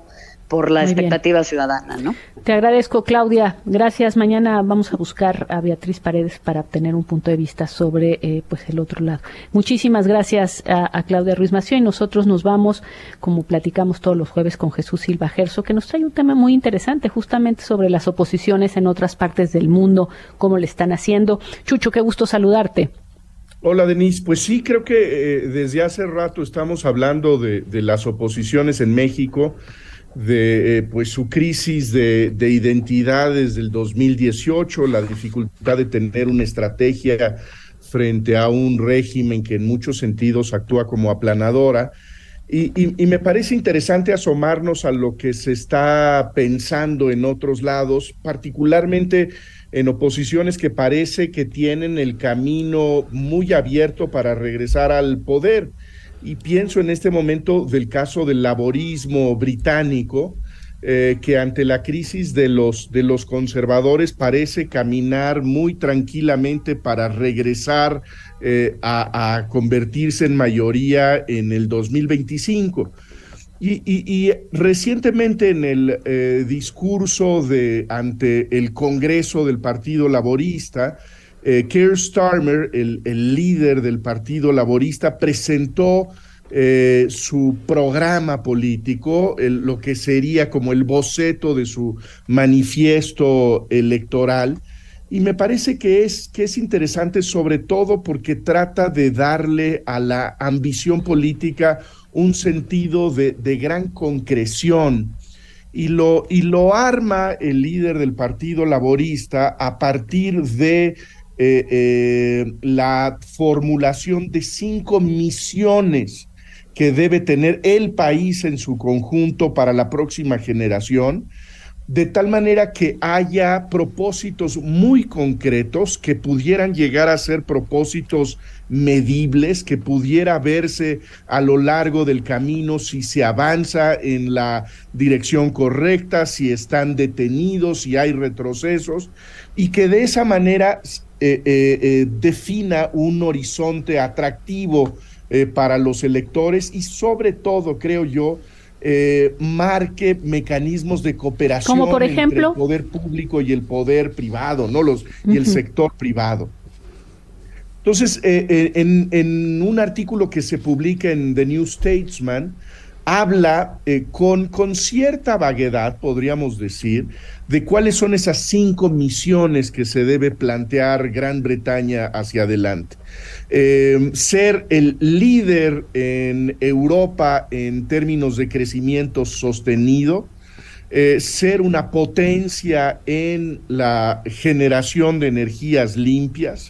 por la expectativa ciudadana, ¿no? Te agradezco, Claudia. Gracias. Mañana vamos a buscar a Beatriz Paredes para obtener un punto de vista sobre pues el otro lado. Muchísimas gracias a Claudia Ruiz Massieu, y nosotros nos vamos, como platicamos todos los jueves, con Jesús Silva Gerso, que nos trae un tema muy interesante justamente sobre las oposiciones en otras partes del mundo, cómo le están haciendo. Chucho, qué gusto saludarte. Hola, Denise. Pues sí, creo que desde hace rato estamos hablando de las oposiciones en México, de pues su crisis de identidad desde el 2018, la dificultad de tener una estrategia frente a un régimen que en muchos sentidos actúa como aplanadora. Y me parece interesante asomarnos a lo que se está pensando en otros lados, particularmente en oposiciones que parece que tienen el camino muy abierto para regresar al poder. Y pienso en este momento del caso del laborismo británico, que ante la crisis de los conservadores parece caminar muy tranquilamente para regresar a convertirse en mayoría en el 2025. Y recientemente en el discurso ante el Congreso del Partido Laborista, Keir Starmer, el líder del Partido Laborista, presentó su programa político, lo que sería como el boceto de su manifiesto electoral, y me parece que es interesante, sobre todo porque trata de darle a la ambición política un sentido de gran concreción, y lo arma el líder del Partido Laborista a partir de la formulación de 5 misiones que debe tener el país en su conjunto para la próxima generación, de tal manera que haya propósitos muy concretos que pudieran llegar a ser propósitos medibles, que pudiera verse a lo largo del camino si se avanza en la dirección correcta, si están detenidos, si hay retrocesos, y que de esa manera defina un horizonte atractivo para los electores y sobre todo, creo yo, marque mecanismos de cooperación ¿Como por ejemplo? entre el poder público y el poder privado, ¿no? Y el sector privado. Entonces, en un artículo que se publica en The New Statesman, habla con cierta vaguedad, podríamos decir, de cuáles son esas 5 misiones que se debe plantear Gran Bretaña hacia adelante. Ser el líder en Europa en términos de crecimiento sostenido, ser una potencia en la generación de energías limpias,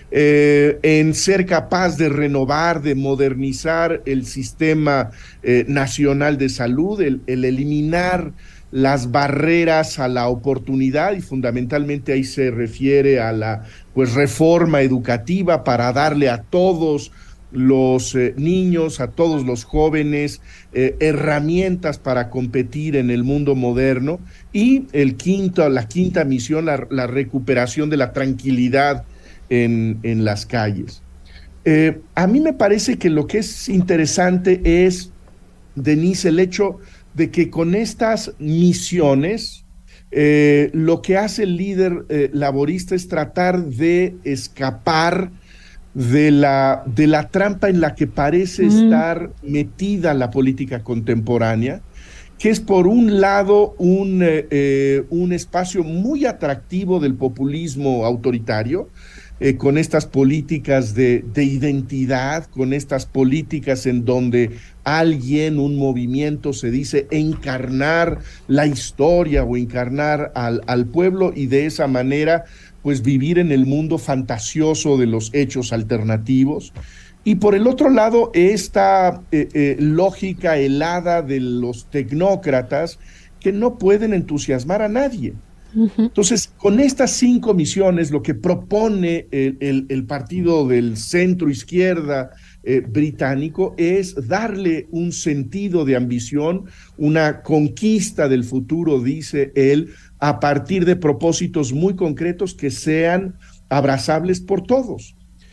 en ser capaz de renovar, de modernizar el sistema nacional de salud, el eliminar las barreras a la oportunidad, y fundamentalmente ahí se refiere a la reforma educativa para darle a todos los niños, a todos los jóvenes, herramientas para competir en el mundo moderno, y la quinta misión, la recuperación de la tranquilidad en las calles. A mí me parece que lo que es interesante es, Denise, el hecho de que con estas misiones lo que hace el líder laborista es tratar de escapar de la trampa en la que parece estar metida la política contemporánea, que es por un lado un espacio muy atractivo del populismo autoritario, con estas políticas de identidad, con estas políticas en donde alguien, un movimiento se dice encarnar la historia o encarnar al pueblo, y de esa manera pues vivir en el mundo fantasioso de los hechos alternativos. Y por el otro lado, esta lógica helada de los tecnócratas que no pueden entusiasmar a nadie. Entonces, con estas 5 misiones, lo que propone el partido del centro izquierda británico es darle un sentido de ambición, una conquista del futuro, dice él, a partir de propósitos muy concretos que sean abrazables por todos.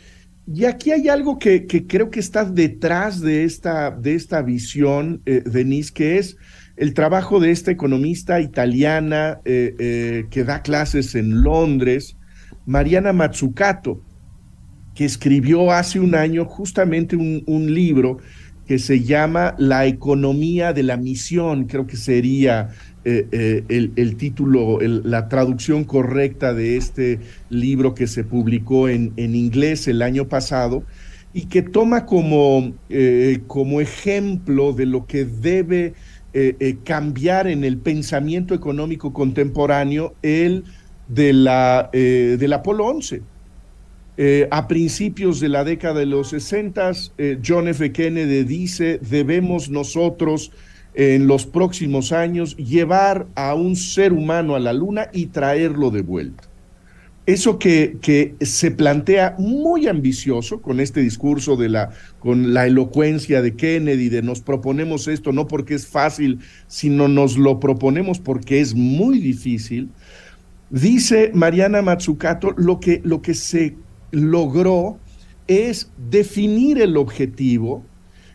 Y aquí hay algo que creo que está detrás de esta visión, Denise, que es el trabajo de esta economista italiana que da clases en Londres, Mariana Mazzucato, que escribió hace un año justamente un libro que se llama La economía de la misión, creo que sería el título, la traducción correcta de este libro que se publicó en inglés el año pasado y que toma como ejemplo de lo que debe cambiar en el pensamiento económico contemporáneo el del Apolo 11. A principios de la década de los 60, John F. Kennedy dice, debemos nosotros en los próximos años llevar a un ser humano a la luna y traerlo de vuelta. Eso que se plantea muy ambicioso con este discurso con la elocuencia de Kennedy, de nos proponemos esto no porque es fácil, sino nos lo proponemos porque es muy difícil. Dice Mariana Mazzucato, lo que se logró es definir el objetivo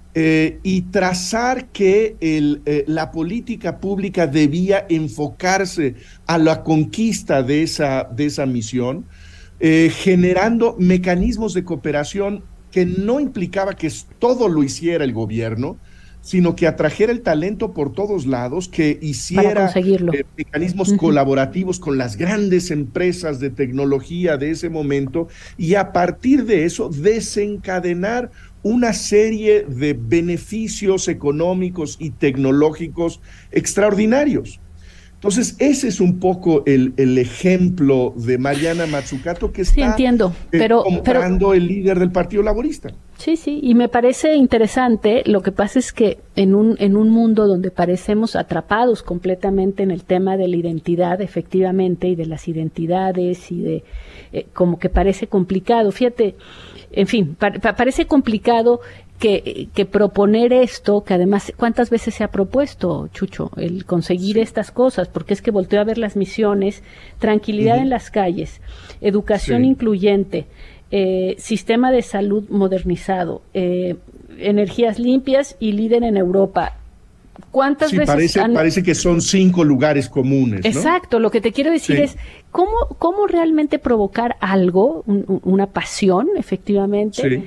y trazar que la política pública debía enfocarse a la conquista de esa misión, generando mecanismos de cooperación que no implicaba que todo lo hiciera el gobierno, sino que atrajera el talento por todos lados, que hiciera mecanismos colaborativos con las grandes empresas de tecnología de ese momento, y a partir de eso desencadenar una serie de beneficios económicos y tecnológicos extraordinarios. Entonces, ese es un poco el ejemplo de Mariana Mazzucato que está comprando el líder del Partido Laborista. Sí, y me parece interesante. Lo que pasa es que en un mundo donde parecemos atrapados completamente en el tema de la identidad, efectivamente, y de las identidades, y de como que parece complicado. Fíjate, en fin, parece complicado que proponer esto, que además, ¿cuántas veces se ha propuesto, Chucho, el conseguir estas cosas? Porque es que volteo a ver las misiones: tranquilidad en las calles, educación incluyente, sistema de salud modernizado, energías limpias y líder en Europa. ¿Cuántas veces parece que son 5 lugares comunes, ¿no? Exacto, lo que te quiero decir es cómo realmente provocar algo, una pasión, efectivamente.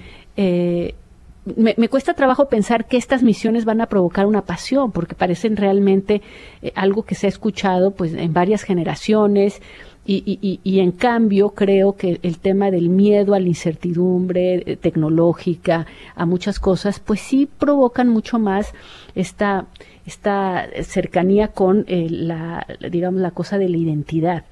Me cuesta trabajo pensar que estas misiones van a provocar una pasión, porque parecen realmente algo que se ha escuchado pues en varias generaciones, y en cambio creo que el tema del miedo a la incertidumbre tecnológica, a muchas cosas, pues sí provocan mucho más esta cercanía con la cosa de la identidad.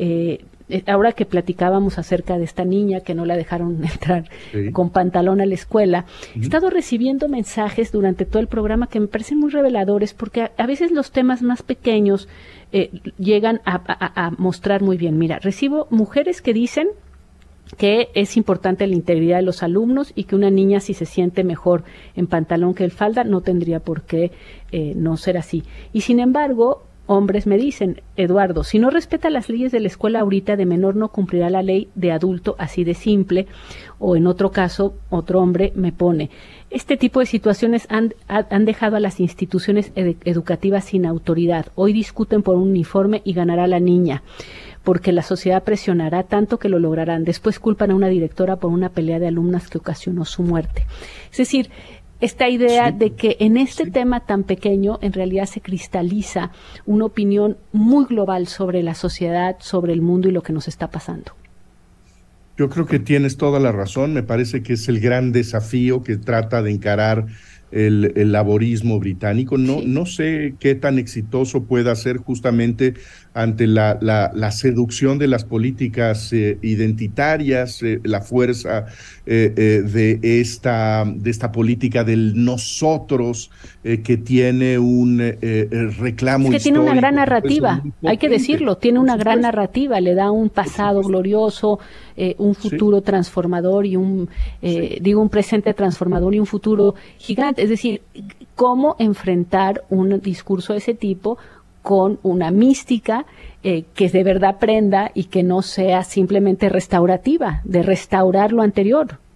Ahora que platicábamos acerca de esta niña que no la dejaron entrar con pantalón a la escuela, he estado recibiendo mensajes durante todo el programa que me parecen muy reveladores, porque a veces los temas más pequeños llegan a mostrar muy bien. Mira, recibo mujeres que dicen que es importante la integridad de los alumnos y que una niña, si se siente mejor en pantalón que en falda, no tendría por qué no ser así. Y sin embargo, hombres me dicen, Eduardo, si no respeta las leyes de la escuela ahorita, de menor no cumplirá la ley de adulto, así de simple. O en otro caso, otro hombre me pone, este tipo de situaciones han dejado a las instituciones educativas sin autoridad. Hoy discuten por un uniforme y ganará la niña, porque la sociedad presionará tanto que lo lograrán. Después culpan a una directora por una pelea de alumnas que ocasionó su muerte. Es decir, esta idea de que en este tema tan pequeño en realidad se cristaliza una opinión muy global sobre la sociedad, sobre el mundo y lo que nos está pasando. Yo creo que tienes toda la razón. Me parece que es el gran desafío que trata de encarar el laborismo británico. No sé qué tan exitoso pueda ser justamente ante la seducción de las políticas identitarias, la fuerza de esta política del nosotros, que tiene un reclamo histórico. Es que tiene una gran narrativa, hay que decirlo, tiene una gran narrativa, le da un pasado glorioso, un futuro transformador y un presente transformador y un futuro gigante. Es decir, cómo enfrentar un discurso de ese tipo con una mística que de verdad prenda y que no sea simplemente restaurativa, de restaurar lo anterior.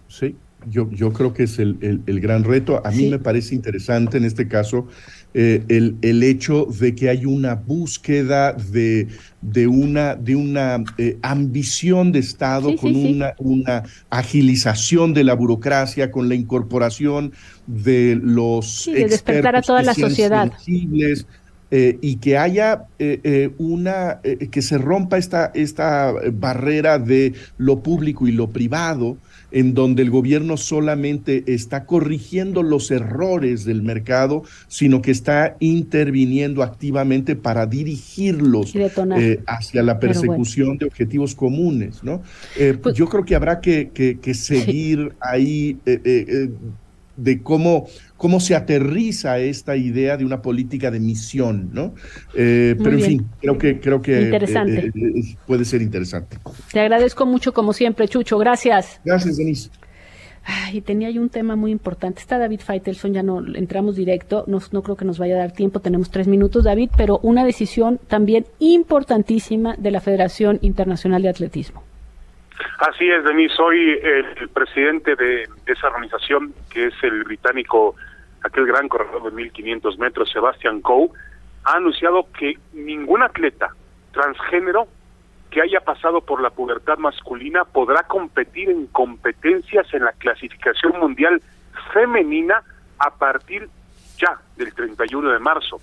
Sí, yo creo que es el gran reto. A mí me parece interesante en este caso el hecho de que hay una búsqueda de una ambición de Estado con una agilización de la burocracia, con la incorporación de los de despertar a toda la sociedad. Sensibles, y que haya que se rompa esta barrera de lo público y lo privado, en donde el gobierno solamente está corrigiendo los errores del mercado, sino que está interviniendo activamente para dirigirlos hacia la persecución de objetivos comunes, ¿no? Pues, yo creo que habrá que seguir ahí de cómo se aterriza esta idea de una política de misión, ¿no? Pero en fin, creo que puede ser interesante. Te agradezco mucho como siempre, Chucho, gracias. Gracias, Denise. Y tenía yo un tema muy importante. Está David Faitelson, ya no entramos directo, no creo que nos vaya a dar tiempo, tenemos 3 minutos, David, pero una decisión también importantísima de la Federación Internacional de Atletismo. Así es, Denise, soy el presidente de esa organización, que es el británico, aquel gran corredor de 1500 metros, Sebastian Coe, ha anunciado que ningún atleta transgénero que haya pasado por la pubertad masculina podrá competir en competencias en la clasificación mundial femenina a partir ya del 31 de marzo.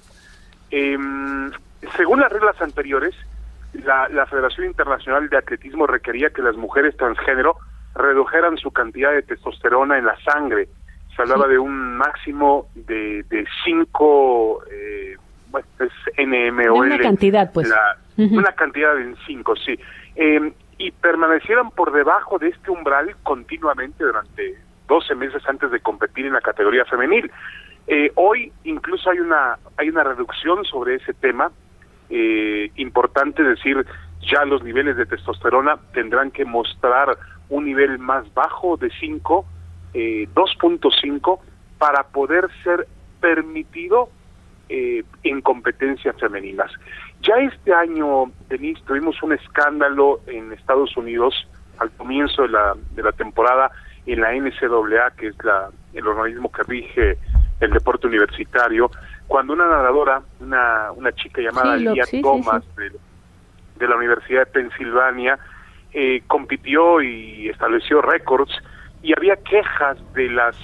Según las reglas anteriores, la Federación Internacional de Atletismo requería que las mujeres transgénero redujeran su cantidad de testosterona en la sangre. Se hablaba de un máximo de 5, es NMOL. Una cantidad, pues. Una cantidad en 5, sí. Y permanecieran por debajo de este umbral continuamente durante 12 meses antes de competir en la categoría femenil. Hoy incluso hay una reducción sobre ese tema. Importante decir, ya los niveles de testosterona tendrán que mostrar un nivel más bajo de 5, 2.5, para poder ser permitido en competencias femeninas. Ya este año, Denise, tuvimos un escándalo en Estados Unidos al comienzo de la temporada en la NCAA, que es el organismo que rige el deporte universitario, cuando una nadadora, una chica llamada Lia Thomas de la Universidad de Pensilvania, compitió y estableció récords, y había quejas de las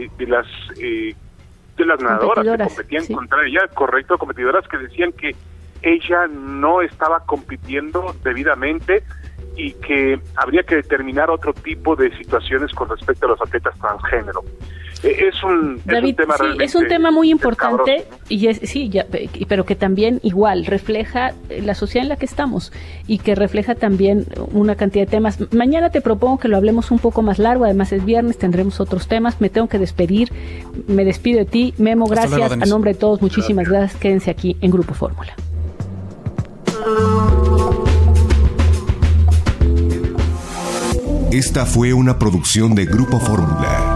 nadadoras que competían contra ella, competidoras que decían que ella no estaba compitiendo debidamente y que habría que determinar otro tipo de situaciones con respecto a los atletas transgénero. David, es un tema muy importante, ¿no? Pero que también igual refleja la sociedad en la que estamos y que refleja también una cantidad de temas. Mañana te propongo que lo hablemos un poco más largo, además es viernes, tendremos otros temas. Me tengo que despedir, me despido de ti, Memo, gracias, a nombre de todos, muchísimas gracias. Quédense aquí en Grupo Fórmula. Esta fue una producción de Grupo Fórmula.